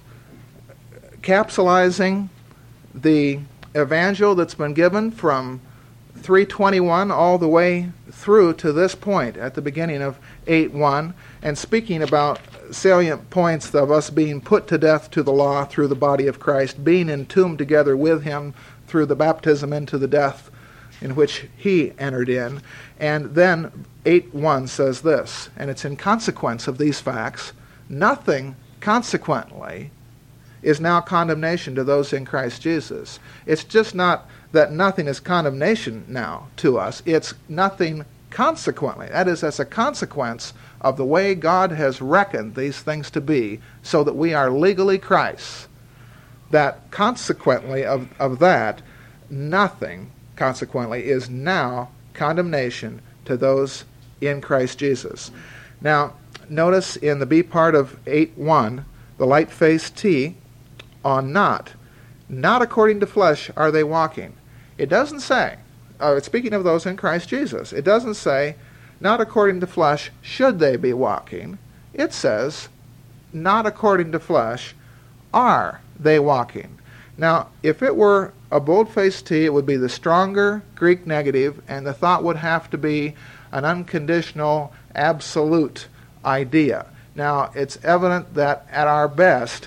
capsulizing the evangel that's been given from 3:21 all the way through to this point at the beginning of 8:1, and speaking about salient points of us being put to death to the law through the body of Christ, being entombed together with him through the baptism into the death in which he entered in. And then 8:1 says this, and it's in consequence of these facts, nothing consequently is now condemnation to those in Christ Jesus. It's just not that nothing is condemnation now to us. It's nothing consequently. That is, as a consequence of the way God has reckoned these things to be, so that we are legally Christ's. That consequently of that, nothing consequently is now condemnation to those in Christ Jesus. Now, notice in the B part of 8:1, the light-faced T on not. Not according to flesh are they walking. It doesn't say, speaking of those in Christ Jesus, it doesn't say, not according to flesh should they be walking. It says, not according to flesh are they walking. Now, if it were a bold-faced T, it would be the stronger Greek negative, and the thought would have to be an unconditional, absolute idea. Now, it's evident that at our best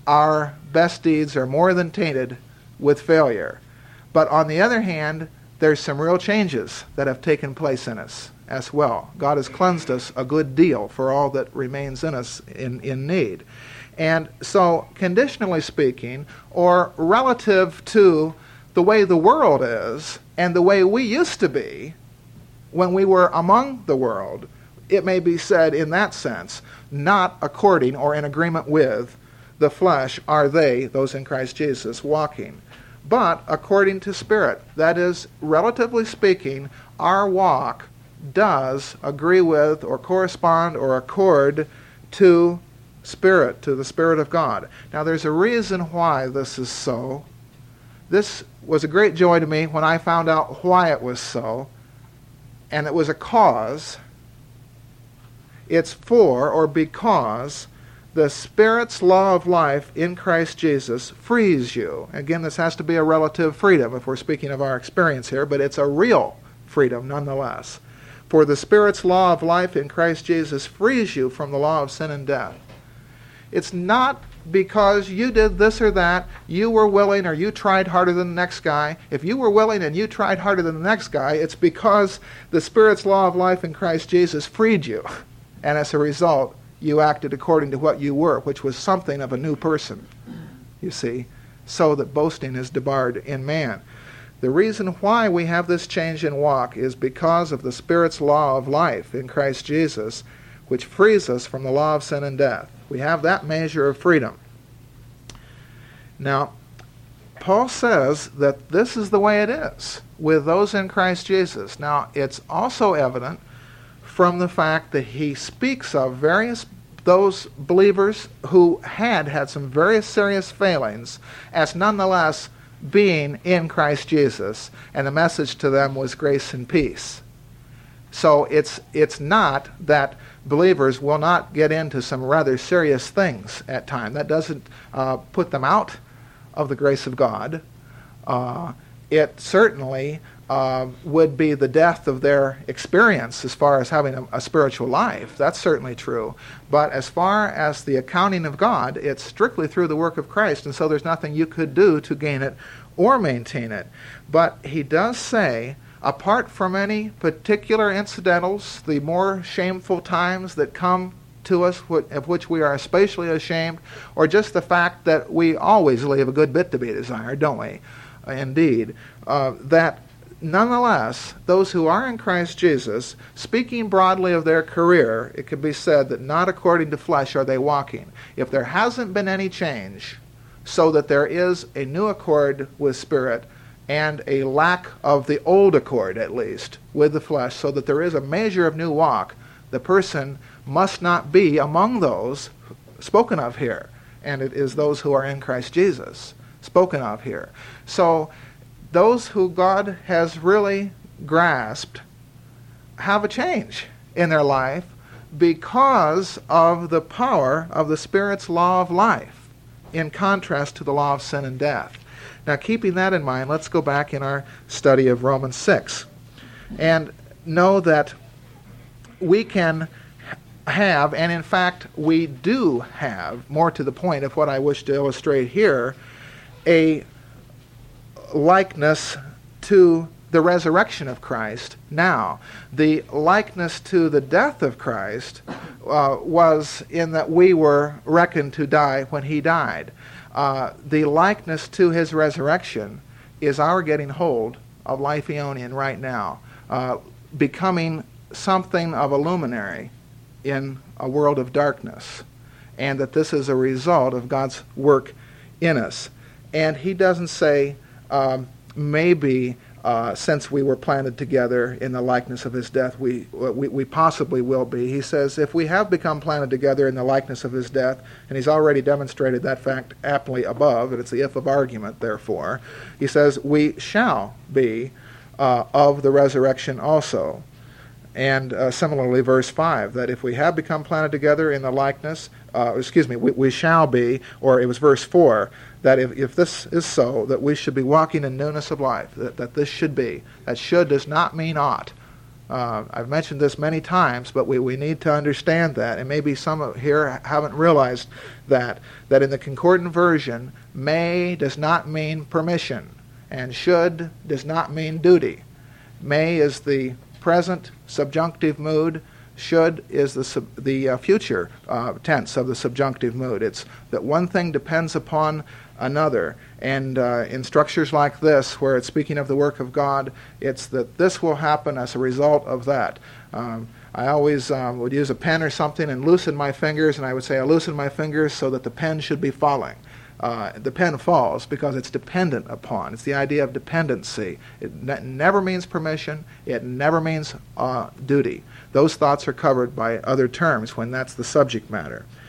deeds are more than tainted with failure. But on the other hand, there's some real changes that have taken place in us as well. God has cleansed us a good deal for all that remains in us in need. And so, conditionally speaking, or relative to the way the world is and the way we used to be when we were among the world, it may be said in that sense, not according or in agreement with the flesh are they, those in Christ Jesus, walking, but according to Spirit. That is, relatively speaking, our walk does agree with or correspond or accord to Spirit, to the Spirit of God. Now, there's a reason why this is so. This was a great joy to me when I found out why it was so, and it was a cause. It's for or because the Spirit's law of life in Christ Jesus frees you. Again, this has to be a relative freedom if we're speaking of our experience here, but it's a real freedom nonetheless. For the Spirit's law of life in Christ Jesus frees you from the law of sin and death. It's not because you did this or that, you were willing or you tried harder than the next guy. If you were willing and you tried harder than the next guy, it's because the Spirit's law of life in Christ Jesus freed you. And as a result, you acted according to what you were, which was something of a new person, you see, so that boasting is debarred in man. The reason why we have this change in walk is because of the Spirit's law of life in Christ Jesus, which frees us from the law of sin and death. We have that measure of freedom. Now, Paul says that this is the way it is with those in Christ Jesus. Now, it's also evident from the fact that he speaks of those believers who had some very serious failings as nonetheless being in Christ Jesus, and the message to them was grace and peace. So it's not that believers will not get into some rather serious things at times. That doesn't put them out of the grace of God. It certainly would be the death of their experience as far as having a spiritual life. That's certainly true. But as far as the accounting of God, it's strictly through the work of Christ, and so there's nothing you could do to gain it or maintain it. But he does say, apart from any particular incidentals, the more shameful times that come to us, of which we are especially ashamed, or just the fact that we always leave a good bit to be desired, don't we? Indeed. That nonetheless, those who are in Christ Jesus, speaking broadly of their career, it could be said that not according to flesh are they walking. If there hasn't been any change, so that there is a new accord with Spirit, and a lack of the old accord, at least, with the flesh, so that there is a measure of new walk, the person must not be among those spoken of here. And it is those who are in Christ Jesus spoken of here. So those who God has really grasped have a change in their life because of the power of the Spirit's law of life, in contrast to the law of sin and death. Now, keeping that in mind, let's go back in our study of Romans 6 and know that we can have, and in fact we do have, more to the point of what I wish to illustrate here, a likeness to the resurrection of Christ now. The likeness to the death of Christ was in that we were reckoned to die when he died. The likeness to his resurrection is our getting hold of life Aeonian right now, becoming something of a luminary in a world of darkness, and that this is a result of God's work in us. And he doesn't say, maybe since we were planted together in the likeness of his death, we possibly will be. He says, if we have become planted together in the likeness of his death, and he's already demonstrated that fact aptly above, and it's the if of argument, therefore, he says, we shall be of the resurrection also. And similarly, verse 5, that if we have become planted together in the likeness, we shall be, or it was verse 4, that if this is so, that we should be walking in newness of life, that this should be. That should does not mean ought. I've mentioned this many times, but we need to understand that, and maybe some here haven't realized that in the concordant version, may does not mean permission, and should does not mean duty. May is the present subjunctive mood. Should is the future tense of the subjunctive mood. It's that one thing depends upon another. And in structures like this, where it's speaking of the work of God, it's that this will happen as a result of that. I always would use a pen or something and loosen my fingers, and I would say I loosen my fingers so that the pen should be falling. The pen falls because it's dependent upon. It's the idea of dependency. It never means permission. It never means duty. Those thoughts are covered by other terms when that's the subject matter.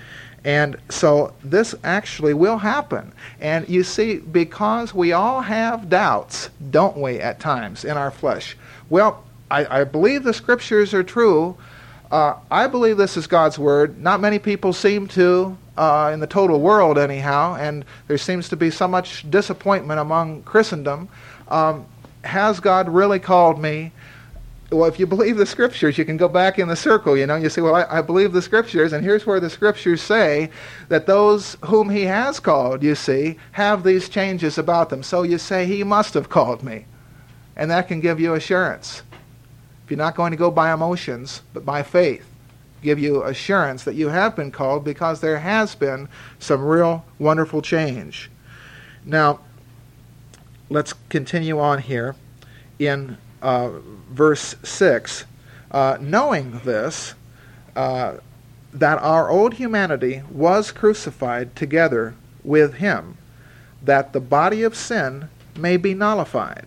And so this actually will happen. And you see, because we all have doubts, don't we, at times in our flesh? Well, I believe the Scriptures are true. I believe this is God's Word. Not many people seem to, in the total world anyhow, and there seems to be so much disappointment among Christendom. Has God really called me? Well, if you believe the Scriptures, you can go back in the circle, You say, well, I believe the Scriptures, and here's where the Scriptures say that those whom He has called, you see, have these changes about them. So you say, He must have called me. And that can give you assurance. If you're not going to go by emotions, but by faith, give you assurance that you have been called because there has been some real wonderful change. Now, let's continue on here in verse 6. Knowing this, that our old humanity was crucified together with Him, that the body of sin may be nullified.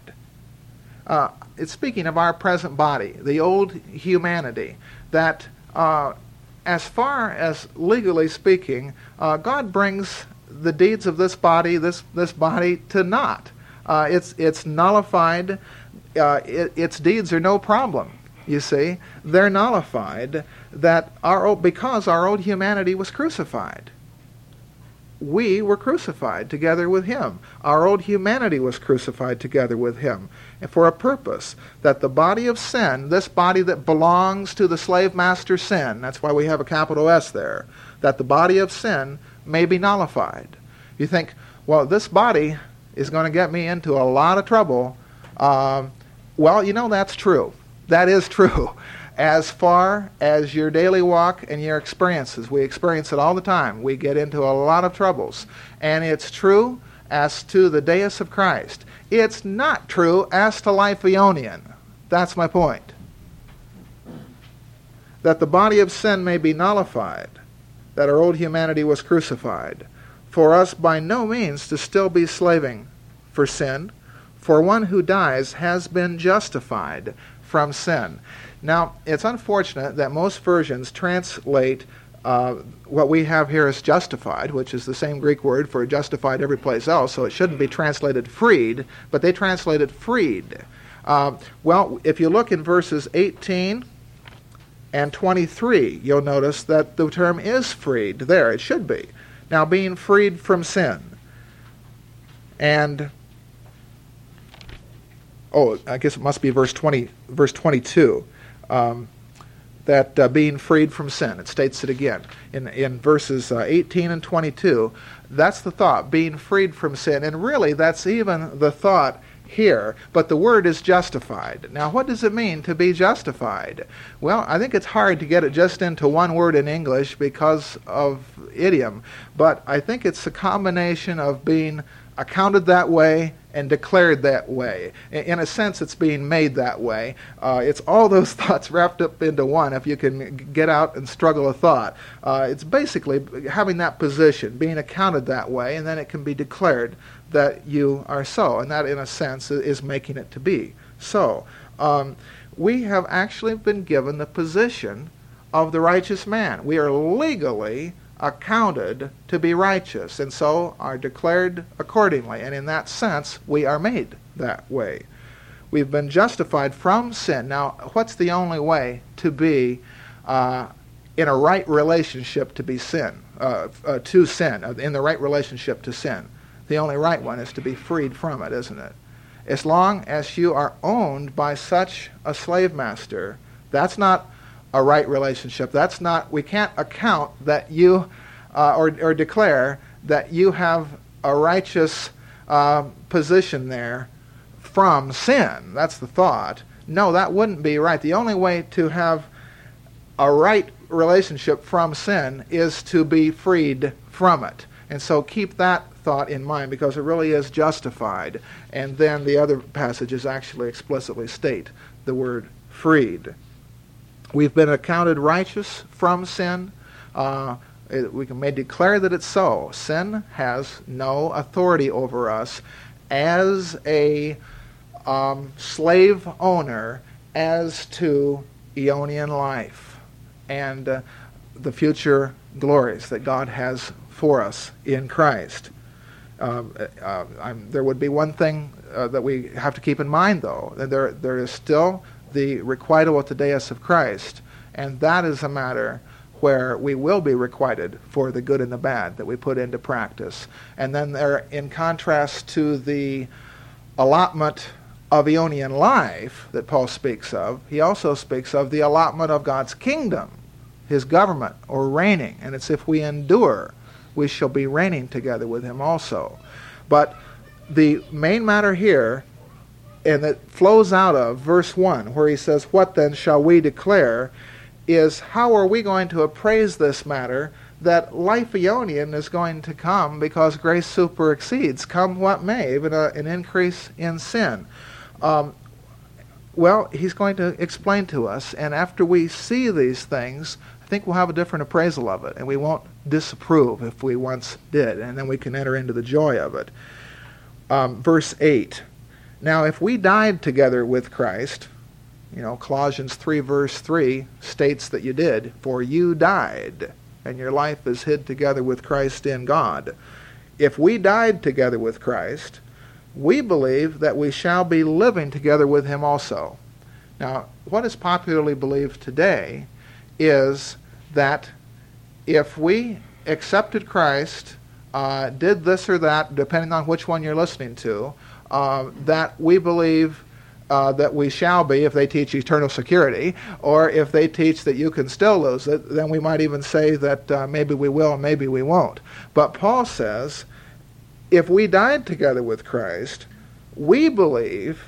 It's speaking of our present body, the old humanity, that as far as legally speaking, God brings the deeds of this body to naught. It's nullified. Its deeds are no problem. You see, they're nullified because our old humanity was crucified. We were crucified together with Him. Our old humanity was crucified together with Him, and for a purpose, that the body of sin, this body that belongs to the slave master sin, that's why we have a capital S there, that the body of sin may be nullified. You think, well, this body is going to get me into a lot of trouble. Well, that's true. That is true. As far as your daily walk and your experiences, we experience it all the time. We get into a lot of troubles. And it's true as to the deus of Christ. It's not true as to life Ionian. That's my point. That the body of sin may be nullified, that our old humanity was crucified, for us by no means to still be slaving for sin, for one who dies has been justified from sin. Now, it's unfortunate that most versions translate what we have here as justified, which is the same Greek word for justified every place else, so it shouldn't be translated freed, but they translate it freed. Well, if you look in verses 18 and 23, you'll notice that the term is freed there. It should be. Now, being freed from sin. And I guess it must be verse 22. That being freed from sin. It states it again. In verses 18 and 22, that's the thought, being freed from sin. And really, that's even the thought here. But the word is justified. Now, what does it mean to be justified? Well, I think it's hard to get it just into one word in English because of idiom. But I think it's a combination of being accounted that way and declared that way. In a sense, it's being made that way. It's all those thoughts wrapped up into one, if you can get out and struggle a thought. It's basically having that position, being accounted that way, and then it can be declared that you are so. And that, in a sense, is making it to be so. We have actually been given the position of the righteous man. We are legally accounted to be righteous, and so are declared accordingly. And in that sense, we are made that way. We've been justified from sin. Now, what's the only way to be in a right relationship to be sin, to sin, in the right relationship to sin? The only right one is to be freed from it, isn't it? As long as you are owned by such a slave master, that's not a right relationship. That's not, we can't account that you, or declare that you have a righteous position there from sin. That's the thought. No, that wouldn't be right. The only way to have a right relationship from sin is to be freed from it. And so keep that thought in mind, because it really is justified. And then the other passages actually explicitly state the word freed. We've been accounted righteous from sin. We may declare that it's so. Sin has no authority over us as a slave owner as to Ionian life and the future glories that God has for us in Christ. There would be one thing that we have to keep in mind, though. There is still the requitable te Deus of Christ, and that is a matter where we will be requited for the good and the bad that we put into practice. And then there, in contrast to the allotment of Aeonian life that Paul speaks of, he also speaks of the allotment of God's kingdom, his government, or reigning. And it's if we endure, we shall be reigning together with him also. But the main matter here, and it flows out of verse 1, where he says, "What then shall we declare?" is how are we going to appraise this matter that life Aeonian is going to come because grace superexceeds, come what may, even an increase in sin. Well, he's going to explain to us, and after we see these things, I think we'll have a different appraisal of it, and we won't disapprove if we once did, and then we can enter into the joy of it. Verse 8, "Now if we died together with Christ," Colossians 3 verse 3 states that you did, "For you died, and your life is hid together with Christ in God." If we died together with Christ, we believe that we shall be living together with him also. Now, what is popularly believed today is that if we accepted Christ, did this or that, depending on which one you're listening to, that we believe that we shall be, if they teach eternal security, or if they teach that you can still lose it, then we might even say that maybe we will and maybe we won't. But Paul says, if we died together with Christ, we believe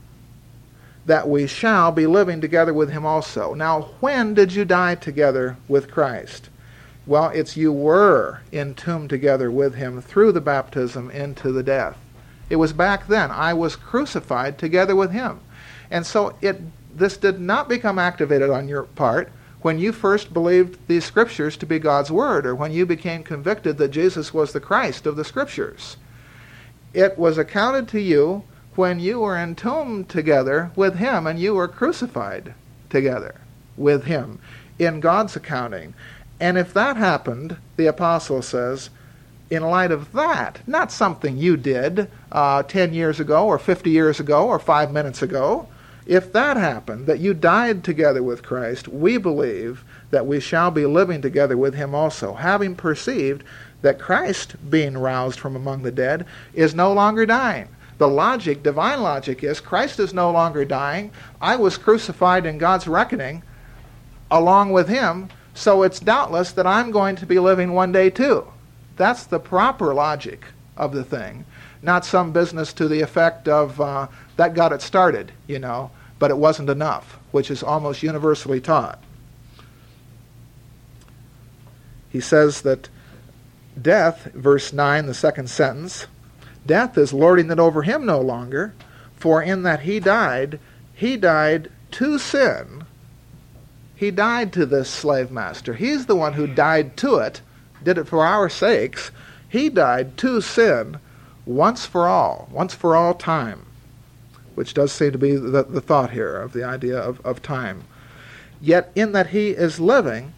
that we shall be living together with him also. Now, when did you die together with Christ? Well, it's you were entombed together with him through the baptism into the death. It was back then. I was crucified together with him. And so this did not become activated on your part when you first believed these scriptures to be God's word, or when you became convicted that Jesus was the Christ of the scriptures. It was accounted to you when you were entombed together with him and you were crucified together with him in God's accounting. And if that happened, the apostle says, in light of that, not something you did 10 years ago or 50 years ago or 5 minutes ago, if that happened, that you died together with Christ, we believe that we shall be living together with him also, having perceived that Christ, being roused from among the dead, is no longer dying. The logic, divine logic, is Christ is no longer dying. I was crucified in God's reckoning along with him, so it's doubtless that I'm going to be living one day too. That's the proper logic of the thing, not some business to the effect of that got it started, but it wasn't enough, which is almost universally taught. He says that death, verse 9, the second sentence, death is lording it over him no longer, for in that he died to sin. He died to this slave master. He's the one who died to it, did it for our sakes. He died to sin once for all time, which does seem to be the thought here of the idea of time. Yet in that he is living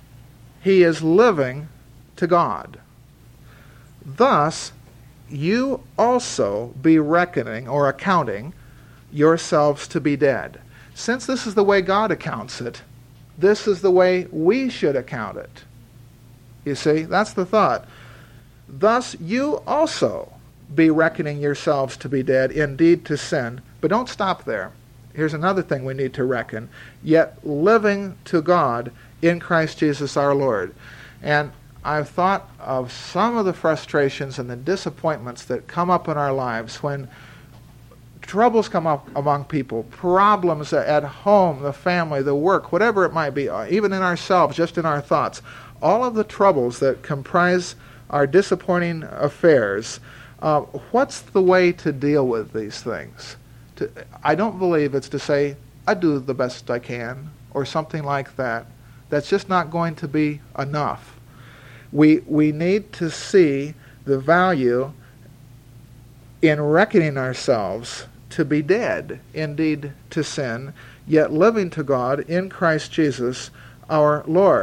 to God. Thus, you also be reckoning or accounting yourselves to be dead. Since this is the way God accounts it, this is the way we should account it. You see, that's the thought. Thus you also be reckoning yourselves to be dead, indeed to sin. But don't stop there. Here's another thing we need to reckon. Yet living to God in Christ Jesus our Lord. And I've thought of some of the frustrations and the disappointments that come up in our lives when troubles come up among people, problems at home, the family, the work, whatever it might be, even in ourselves, just in our thoughts. All of the troubles that comprise our disappointing affairs, what's the way to deal with these things? I don't believe it's to say, I do the best I can, or something like that. That's just not going to be enough. We need to see the value in reckoning ourselves to be dead, indeed to sin, yet living to God in Christ Jesus our Lord.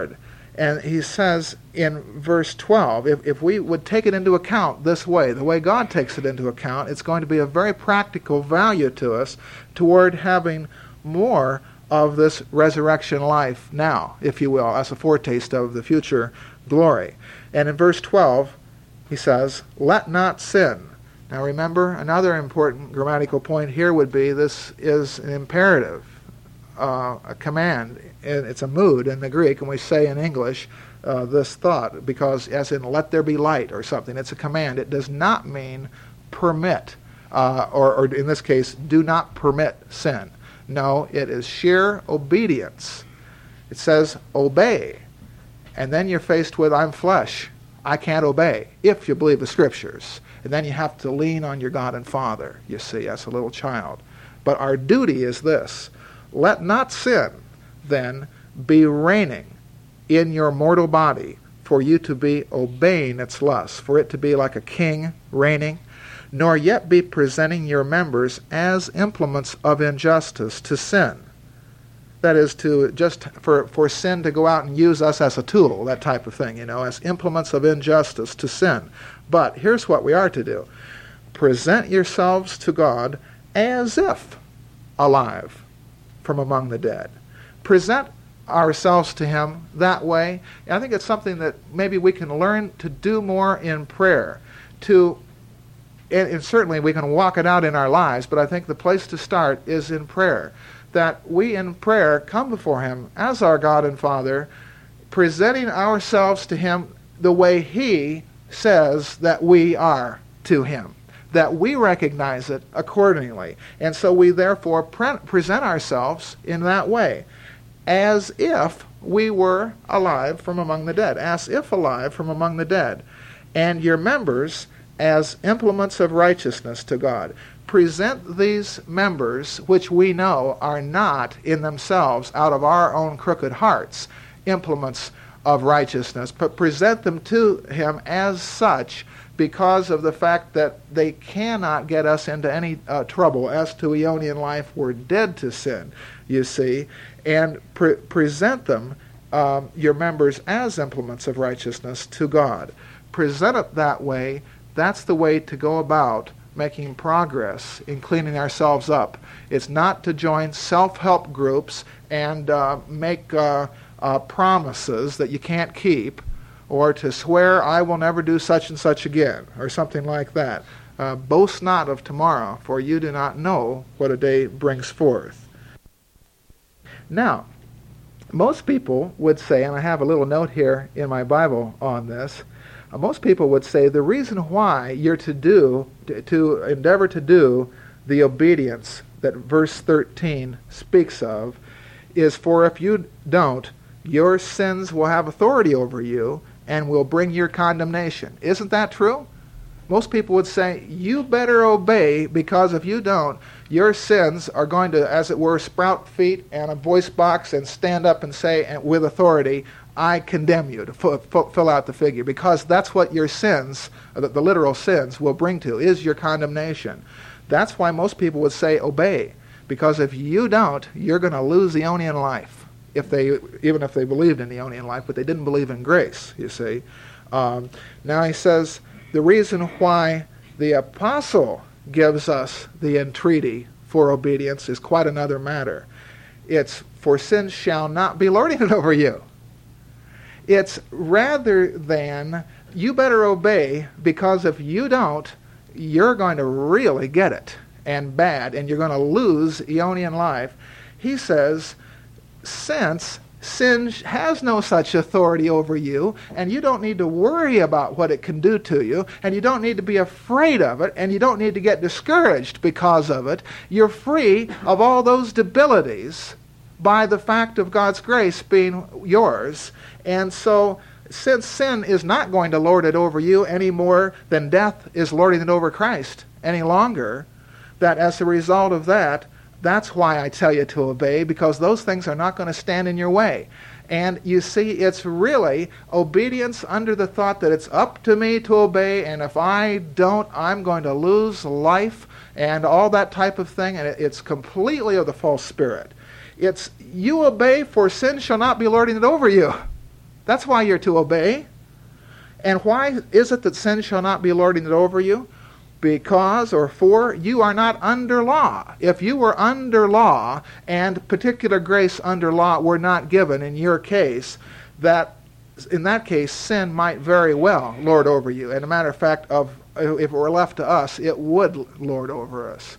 And he says in verse 12, if we would take it into account this way, the way God takes it into account, it's going to be a very practical value to us toward having more of this resurrection life now, if you will, as a foretaste of the future glory. And in verse 12, he says, let not sin. Now remember, another important grammatical point here would be this is an imperative, a command. It's a mood in the Greek, and we say in English this thought, because as in let there be light or something, it's a command. It does not mean permit, or in this case, do not permit sin. No, it is sheer obedience. It says obey, and then you're faced with I'm flesh. I can't obey, if you believe the Scriptures. And then you have to lean on your God and Father, you see, as a little child. But our duty is this: let not sin then be reigning in your mortal body, for you to be obeying its lusts, for it to be like a king reigning, nor yet be presenting your members as implements of injustice to sin. That is, to just for sin to go out and use us as a tool, that type of thing, as implements of injustice to sin. But here's what we are to do. Present yourselves to God as if alive from among the dead. Present ourselves to Him that way. And I think it's something that maybe we can learn to do more in prayer. And certainly we can walk it out in our lives, but I think the place to start is in prayer. That we in prayer come before Him as our God and Father, presenting ourselves to Him the way He says that we are to Him, that we recognize it accordingly. And so we therefore present ourselves in that way, as if we were alive from among the dead, as if alive from among the dead, and your members as implements of righteousness to God. Present these members, which we know are not in themselves, out of our own crooked hearts, implements of righteousness, but present them to Him as such, because of the fact that they cannot get us into any trouble. As to Aeonian life, we're dead to sin, you see, and present them, your members, as implements of righteousness to God. Present it that way. That's the way to go about making progress in cleaning ourselves up. It's not to join self-help groups and make promises that you can't keep, or to swear, I will never do such and such again, or something like that. Boast not of tomorrow, for you do not know what a day brings forth. Now, most people would say, and I have a little note here in my Bible on this, most people would say the reason why you're to endeavor to do the obedience that verse 13 speaks of is for if you don't, your sins will have authority over you and will bring your condemnation. Isn't that true? Most people would say, you better obey, because if you don't, your sins are going to, as it were, sprout feet and a voice box and stand up and say, and with authority, I condemn you, to fill out the figure, because that's what your sins, the literal sins, will bring to, is your condemnation. That's why most people would say obey, because if you don't, you're going to lose the Aeonian life, even if they believed in the Aeonian life, but they didn't believe in grace, you see. Now he says, the reason why the apostle gives us the entreaty for obedience is quite another matter. It's, for sin shall not be lording it over you. It's rather than, you better obey, because if you don't, you're going to really get it, and bad, and you're going to lose Aeonian life. He says, since sin has no such authority over you, and you don't need to worry about what it can do to you, and you don't need to be afraid of it, and you don't need to get discouraged because of it. You're free of all those debilities by the fact of God's grace being yours. And so, since sin is not going to lord it over you any more than death is lording it over Christ any longer, that as a result of that, that's why I tell you to obey, because those things are not going to stand in your way. And you see, it's really obedience under the thought that it's up to me to obey, and if I don't, I'm going to lose life and all that type of thing, and it's completely of the false spirit. It's, you obey, for sin shall not be lording it over you. That's why you're to obey. And why is it that sin shall not be lording it over you? Because, or for, you are not under law. If you were under law, and particular grace under law were not given in your case, that in that case sin might very well lord over you. And a matter of fact, if it were left to us, it would lord over us.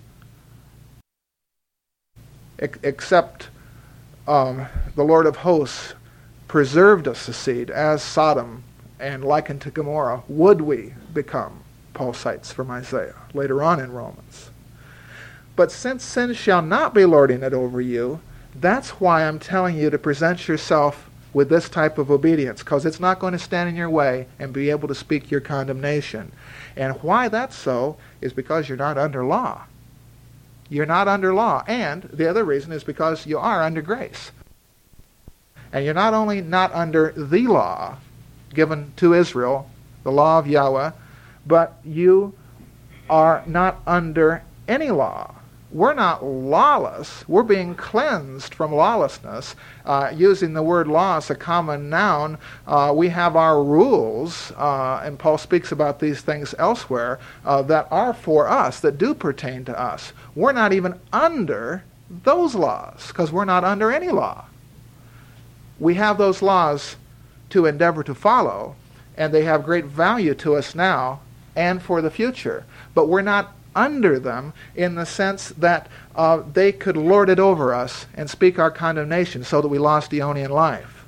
Except the Lord of hosts preserved us the seed, as Sodom and likened to Gomorrah would we become, Paul cites from Isaiah later on in Romans. But since sin shall not be lording it over you, that's why I'm telling you to present yourself with this type of obedience, because it's not going to stand in your way and be able to speak your condemnation. And why that's so is because you're not under law. You're not under law. And the other reason is because you are under grace. And you're not only not under the law given to Israel, the law of Yahweh, but you are not under any law. We're not lawless. We're being cleansed from lawlessness. Using the word law as a common noun, we have our rules, and Paul speaks about these things elsewhere, that are for us, that do pertain to us. We're not even under those laws, because we're not under any law. We have those laws to endeavor to follow, and they have great value to us now and for the future. But we're not under them in the sense that they could lord it over us and speak our condemnation so that we lost Eonian life.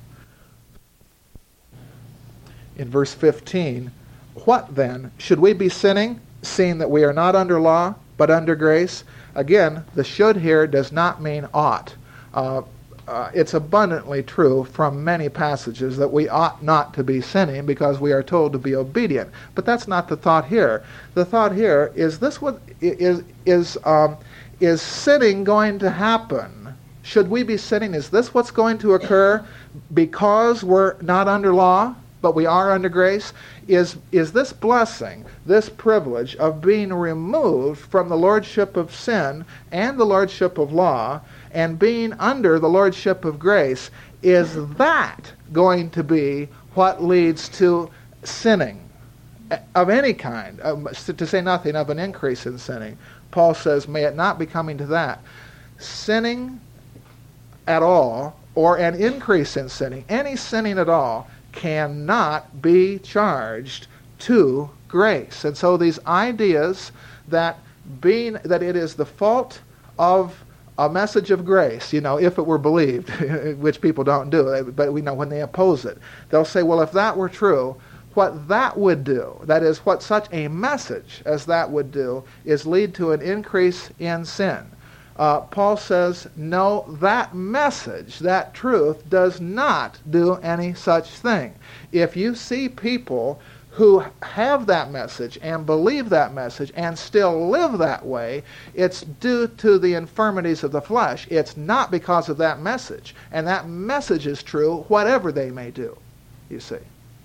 In verse 15, what then? Should we be sinning, seeing that we are not under law, but under grace? Again, the should here does not mean ought. It's abundantly true from many passages that we ought not to be sinning because we are told to be obedient. But that's not the thought here. The thought here is this: what is sinning going to happen? Should we be sinning? Is this what's going to occur because we're not under law, but we are under grace? Is this blessing, this privilege of being removed from the lordship of sin and the lordship of law, and being under the lordship of grace, is that going to be what leads to sinning of any kind, to say nothing of an increase in sinning? Paul says, may it not be coming to that. Sinning at all, or an increase in sinning, any sinning at all, cannot be charged to grace. And so these ideas that it is the fault of a message of grace, if it were believed, which people don't do, but we know when they oppose it, they'll say, well, if that were true, what that would do, that is, what such a message as that would do, is lead to an increase in sin. Paul says, no, that message, that truth, does not do any such thing. If you see people who have that message and believe that message and still live that way, it's due to the infirmities of the flesh. It's not because of that message. And that message is true whatever they may do, you see.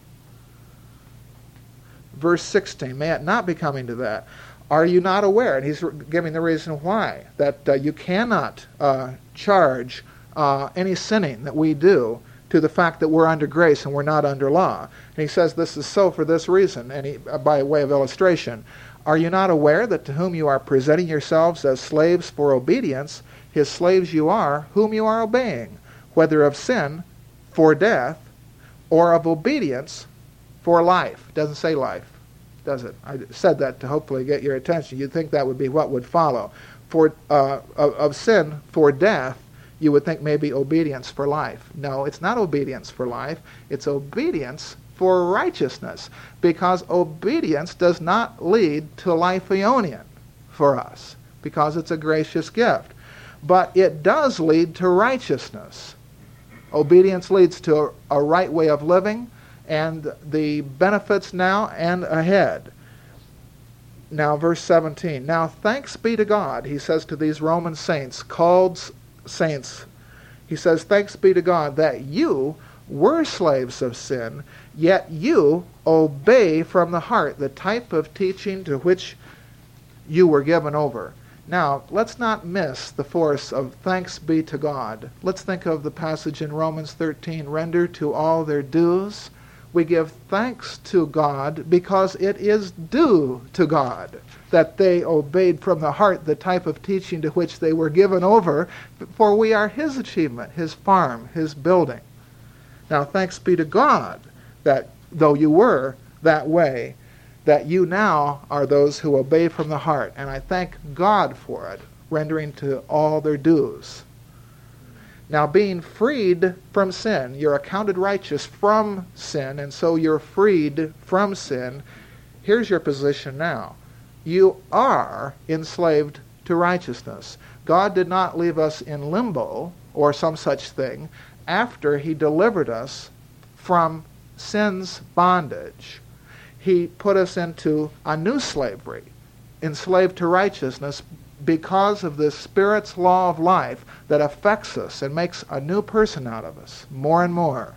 Verse 16, may it not be coming to that. Are you not aware? And he's giving the reason why, that you cannot charge any sinning that we do to the fact that we're under grace and we're not under law. And he says this is so for this reason, and by way of illustration. Are you not aware that to whom you are presenting yourselves as slaves for obedience, his slaves you are, whom you are obeying, whether of sin for death, or of obedience for life? It doesn't say life, does it? I said that to hopefully get your attention. You'd think that would be what would follow. For of sin for death, you would think maybe obedience for life. No, it's not obedience for life. It's obedience for righteousness, because obedience does not lead to life Eonian for us, because it's a gracious gift. But it does lead to righteousness. Obedience leads to a right way of living, and the benefits now and ahead. Now, verse 17. Now, thanks be to God, he says to these Roman saints, called saints. He says, thanks be to God that you were slaves of sin, yet you obey from the heart the type of teaching to which you were given over. Now, let's not miss the force of thanks be to God. Let's think of the passage in Romans 13, render to all their dues. We give thanks to God because it is due to God that they obeyed from the heart the type of teaching to which they were given over, for we are His achievement, His farm, His building. Now, thanks be to God that though you were that way, that you now are those who obey from the heart. And I thank God for it, rendering to all their dues. Now, being freed from sin, you're accounted righteous from sin, and so you're freed from sin. Here's your position now. You are enslaved to righteousness. God did not leave us in limbo or some such thing after He delivered us from sin's bondage. He put us into a new slavery, enslaved to righteousness, because of the Spirit's law of life that affects us and makes a new person out of us more and more.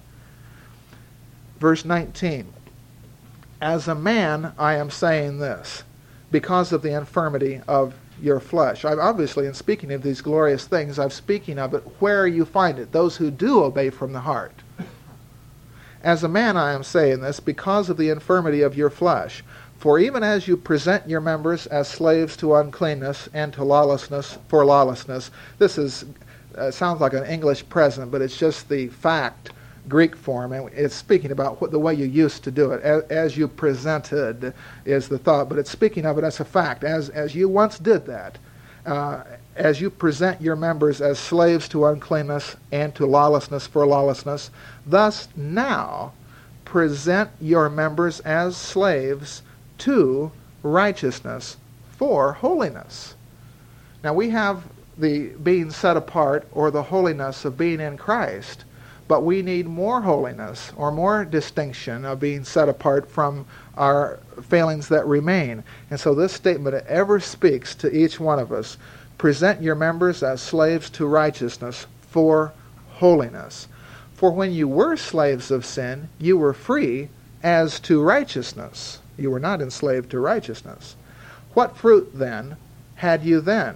Verse 19, as a man I am saying this, because of the infirmity of your flesh. I've obviously, in speaking of these glorious things, I'm speaking of it where you find it, those who do obey from the heart. As a man I am saying this, because of the infirmity of your flesh. For even as you present your members as slaves to uncleanness and to lawlessness for lawlessness, this is sounds like an English present, but it's just the fact, Greek form, and it's speaking about the way you used to do it. As you presented is the thought, but it's speaking of it as a fact. As you once did that, as you present your members as slaves to uncleanness and to lawlessness for lawlessness, thus now present your members as slaves to righteousness for holiness. Now we have the being set apart or the holiness of being in Christ, but we need more holiness or more distinction of being set apart from our failings that remain. And so this statement ever speaks to each one of us. Present your members as slaves to righteousness for holiness. For when you were slaves of sin, you were free as to righteousness. You were not enslaved to righteousness. What fruit then had you then?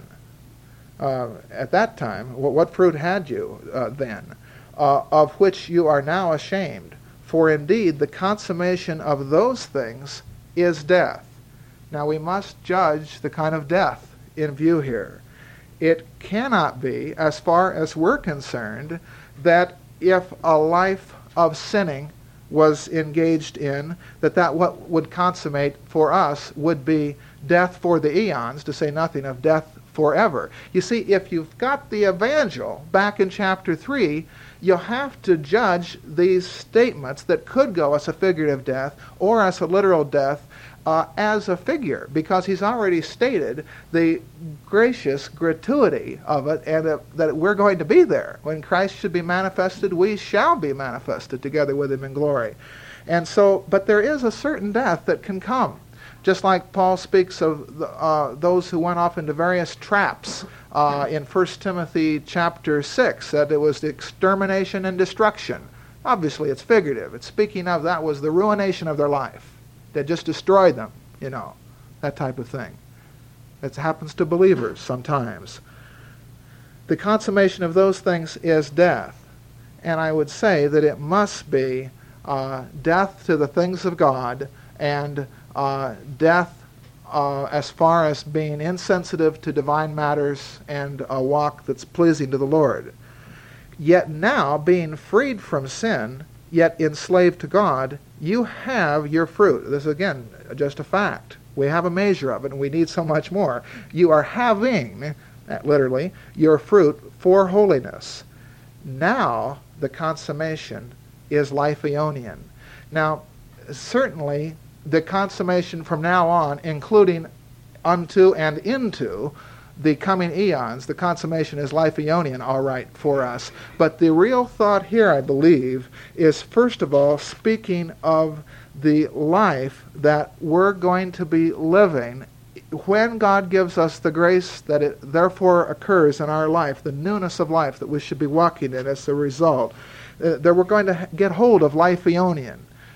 At that time, what fruit had you then? Of which you are now ashamed. For indeed the consummation of those things is death. Now we must judge the kind of death in view here. It cannot be, as far as we're concerned, that if a life of sinning was engaged in, that what would consummate for us would be death for the eons, to say nothing of death forever. You see, if you've got the evangel back in chapter 3, you'll have to judge these statements that could go as a figurative death or as a literal death as a figure, because he's already stated the gracious gratuity of it, and that we're going to be there. When Christ should be manifested, we shall be manifested together with him in glory. And so, but there is a certain death that can come. Just like Paul speaks of those who went off into various traps in 1 Timothy chapter 6, that it was the extermination and destruction. Obviously it's figurative. It's speaking of that was the ruination of their life. That just destroyed them, that type of thing. It happens to believers sometimes. The consummation of those things is death. And I would say that it must be death to the things of God and death as far as being insensitive to divine matters and a walk that's pleasing to the Lord. Yet now, being freed from sin, yet enslaved to God, you have your fruit. This is, again, just a fact. We have a measure of it, and we need so much more. You are having, literally, your fruit for holiness. Now, the consummation is life Ionian. Now, certainly, the consummation from now on, including unto and into the coming eons, the consummation is life Ionian, all right, for us. But the real thought here, I believe, is first of all speaking of the life that we're going to be living when God gives us the grace that it therefore occurs in our life, the newness of life that we should be walking in as a result. That we're going to get hold of life Ionian.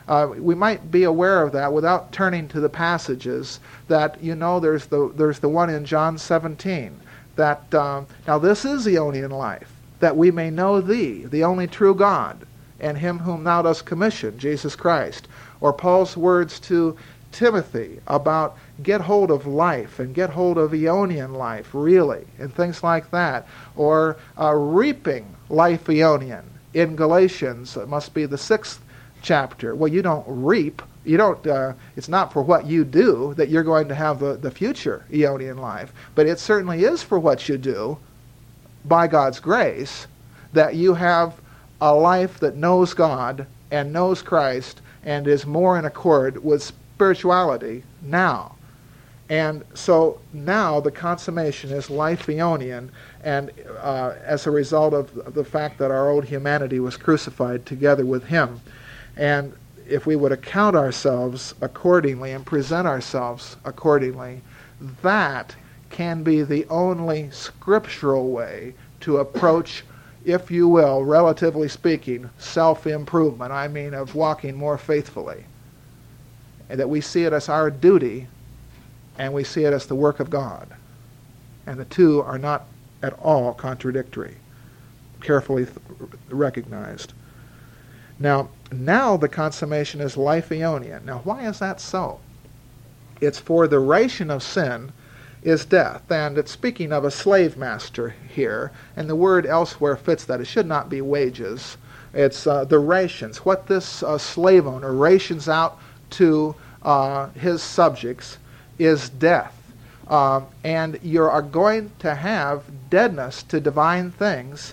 We might be aware of that without turning to the passages that, there's the one in John 17, that now this is Aeonian life, that we may know thee, the only true God, and him whom thou dost commission, Jesus Christ. Or Paul's words to Timothy about get hold of life and get hold of Aeonian life, really, and things like that. Or reaping life Aeonian in Galatians, it must be the 6th chapter. Well, you don't reap. You don't. It's not for what you do that you're going to have the future Aeonian life, but it certainly is for what you do by God's grace, that you have a life that knows God and knows Christ and is more in accord with spirituality now. And so now the consummation is life Aeonian, and as a result of the fact that our old humanity was crucified together with him. And if we would account ourselves accordingly and present ourselves accordingly, that can be the only scriptural way to approach, if you will, relatively speaking, self-improvement. I mean of walking more faithfully. And that we see it as our duty, and we see it as the work of God. And the two are not at all contradictory, carefully recognized. Now the consummation is life Aeonian. Now why is that so? It's for the ration of sin is death. And it's speaking of a slave master here, and the word elsewhere fits that. It should not be wages. It's the rations. What this slave owner rations out to his subjects is death. And you are going to have deadness to divine things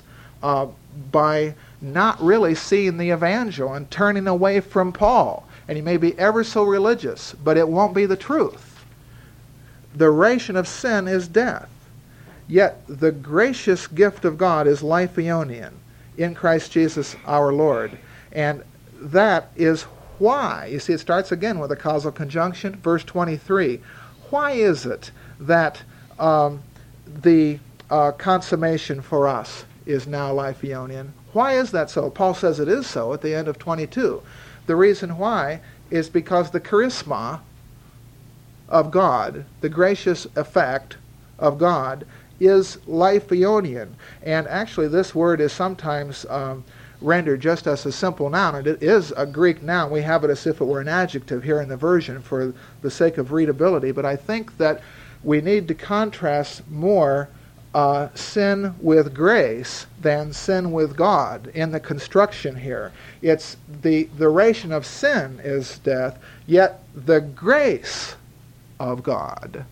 by not really seeing the evangel and turning away from Paul. And you may be ever so religious, but it won't be the truth. The ration of sin is death. Yet the gracious gift of God is life Aeonian in Christ Jesus our Lord. And that is why, you see, it starts again with a causal conjunction, verse 23. Why is it that the consummation for us is now life Aeonian? Why is that so? Paul says it is so at the end of 22. The reason why is because the charisma of God, the gracious effect of God, is life Aeonian. And actually this word is sometimes rendered just as a simple noun. And it is a Greek noun. We have it as if it were an adjective here in the version for the sake of readability. But I think that we need to contrast more sin with grace than sin with God in the construction here. It's the ration of sin is death, yet the grace of God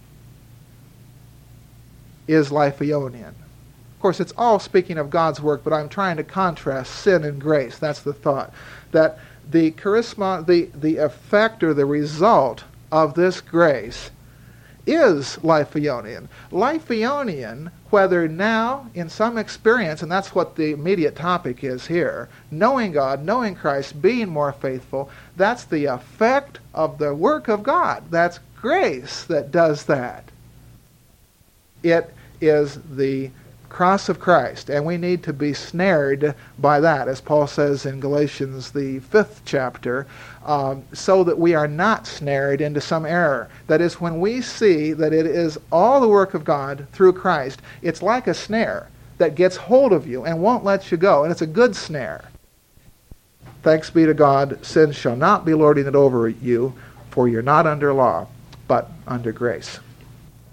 is life Aeonian. Of course, it's all speaking of God's work, but I'm trying to contrast sin and grace. That's the thought. That the charisma, the effect or the result of this grace is life Aeonian. Life Aeonian, whether now in some experience, and that's what the immediate topic is here, knowing God, knowing Christ, being more faithful, that's the effect of the work of God. That's grace that does that. It is the cross of Christ, and we need to be snared by that, as Paul says in Galatians the 5th chapter, so that we are not snared into some error. That is, when we see that it is all the work of God through Christ, it's like a snare that gets hold of you and won't let you go, and it's a good snare. Thanks be to God, sin shall not be lording it over you, for you're not under law, but under grace.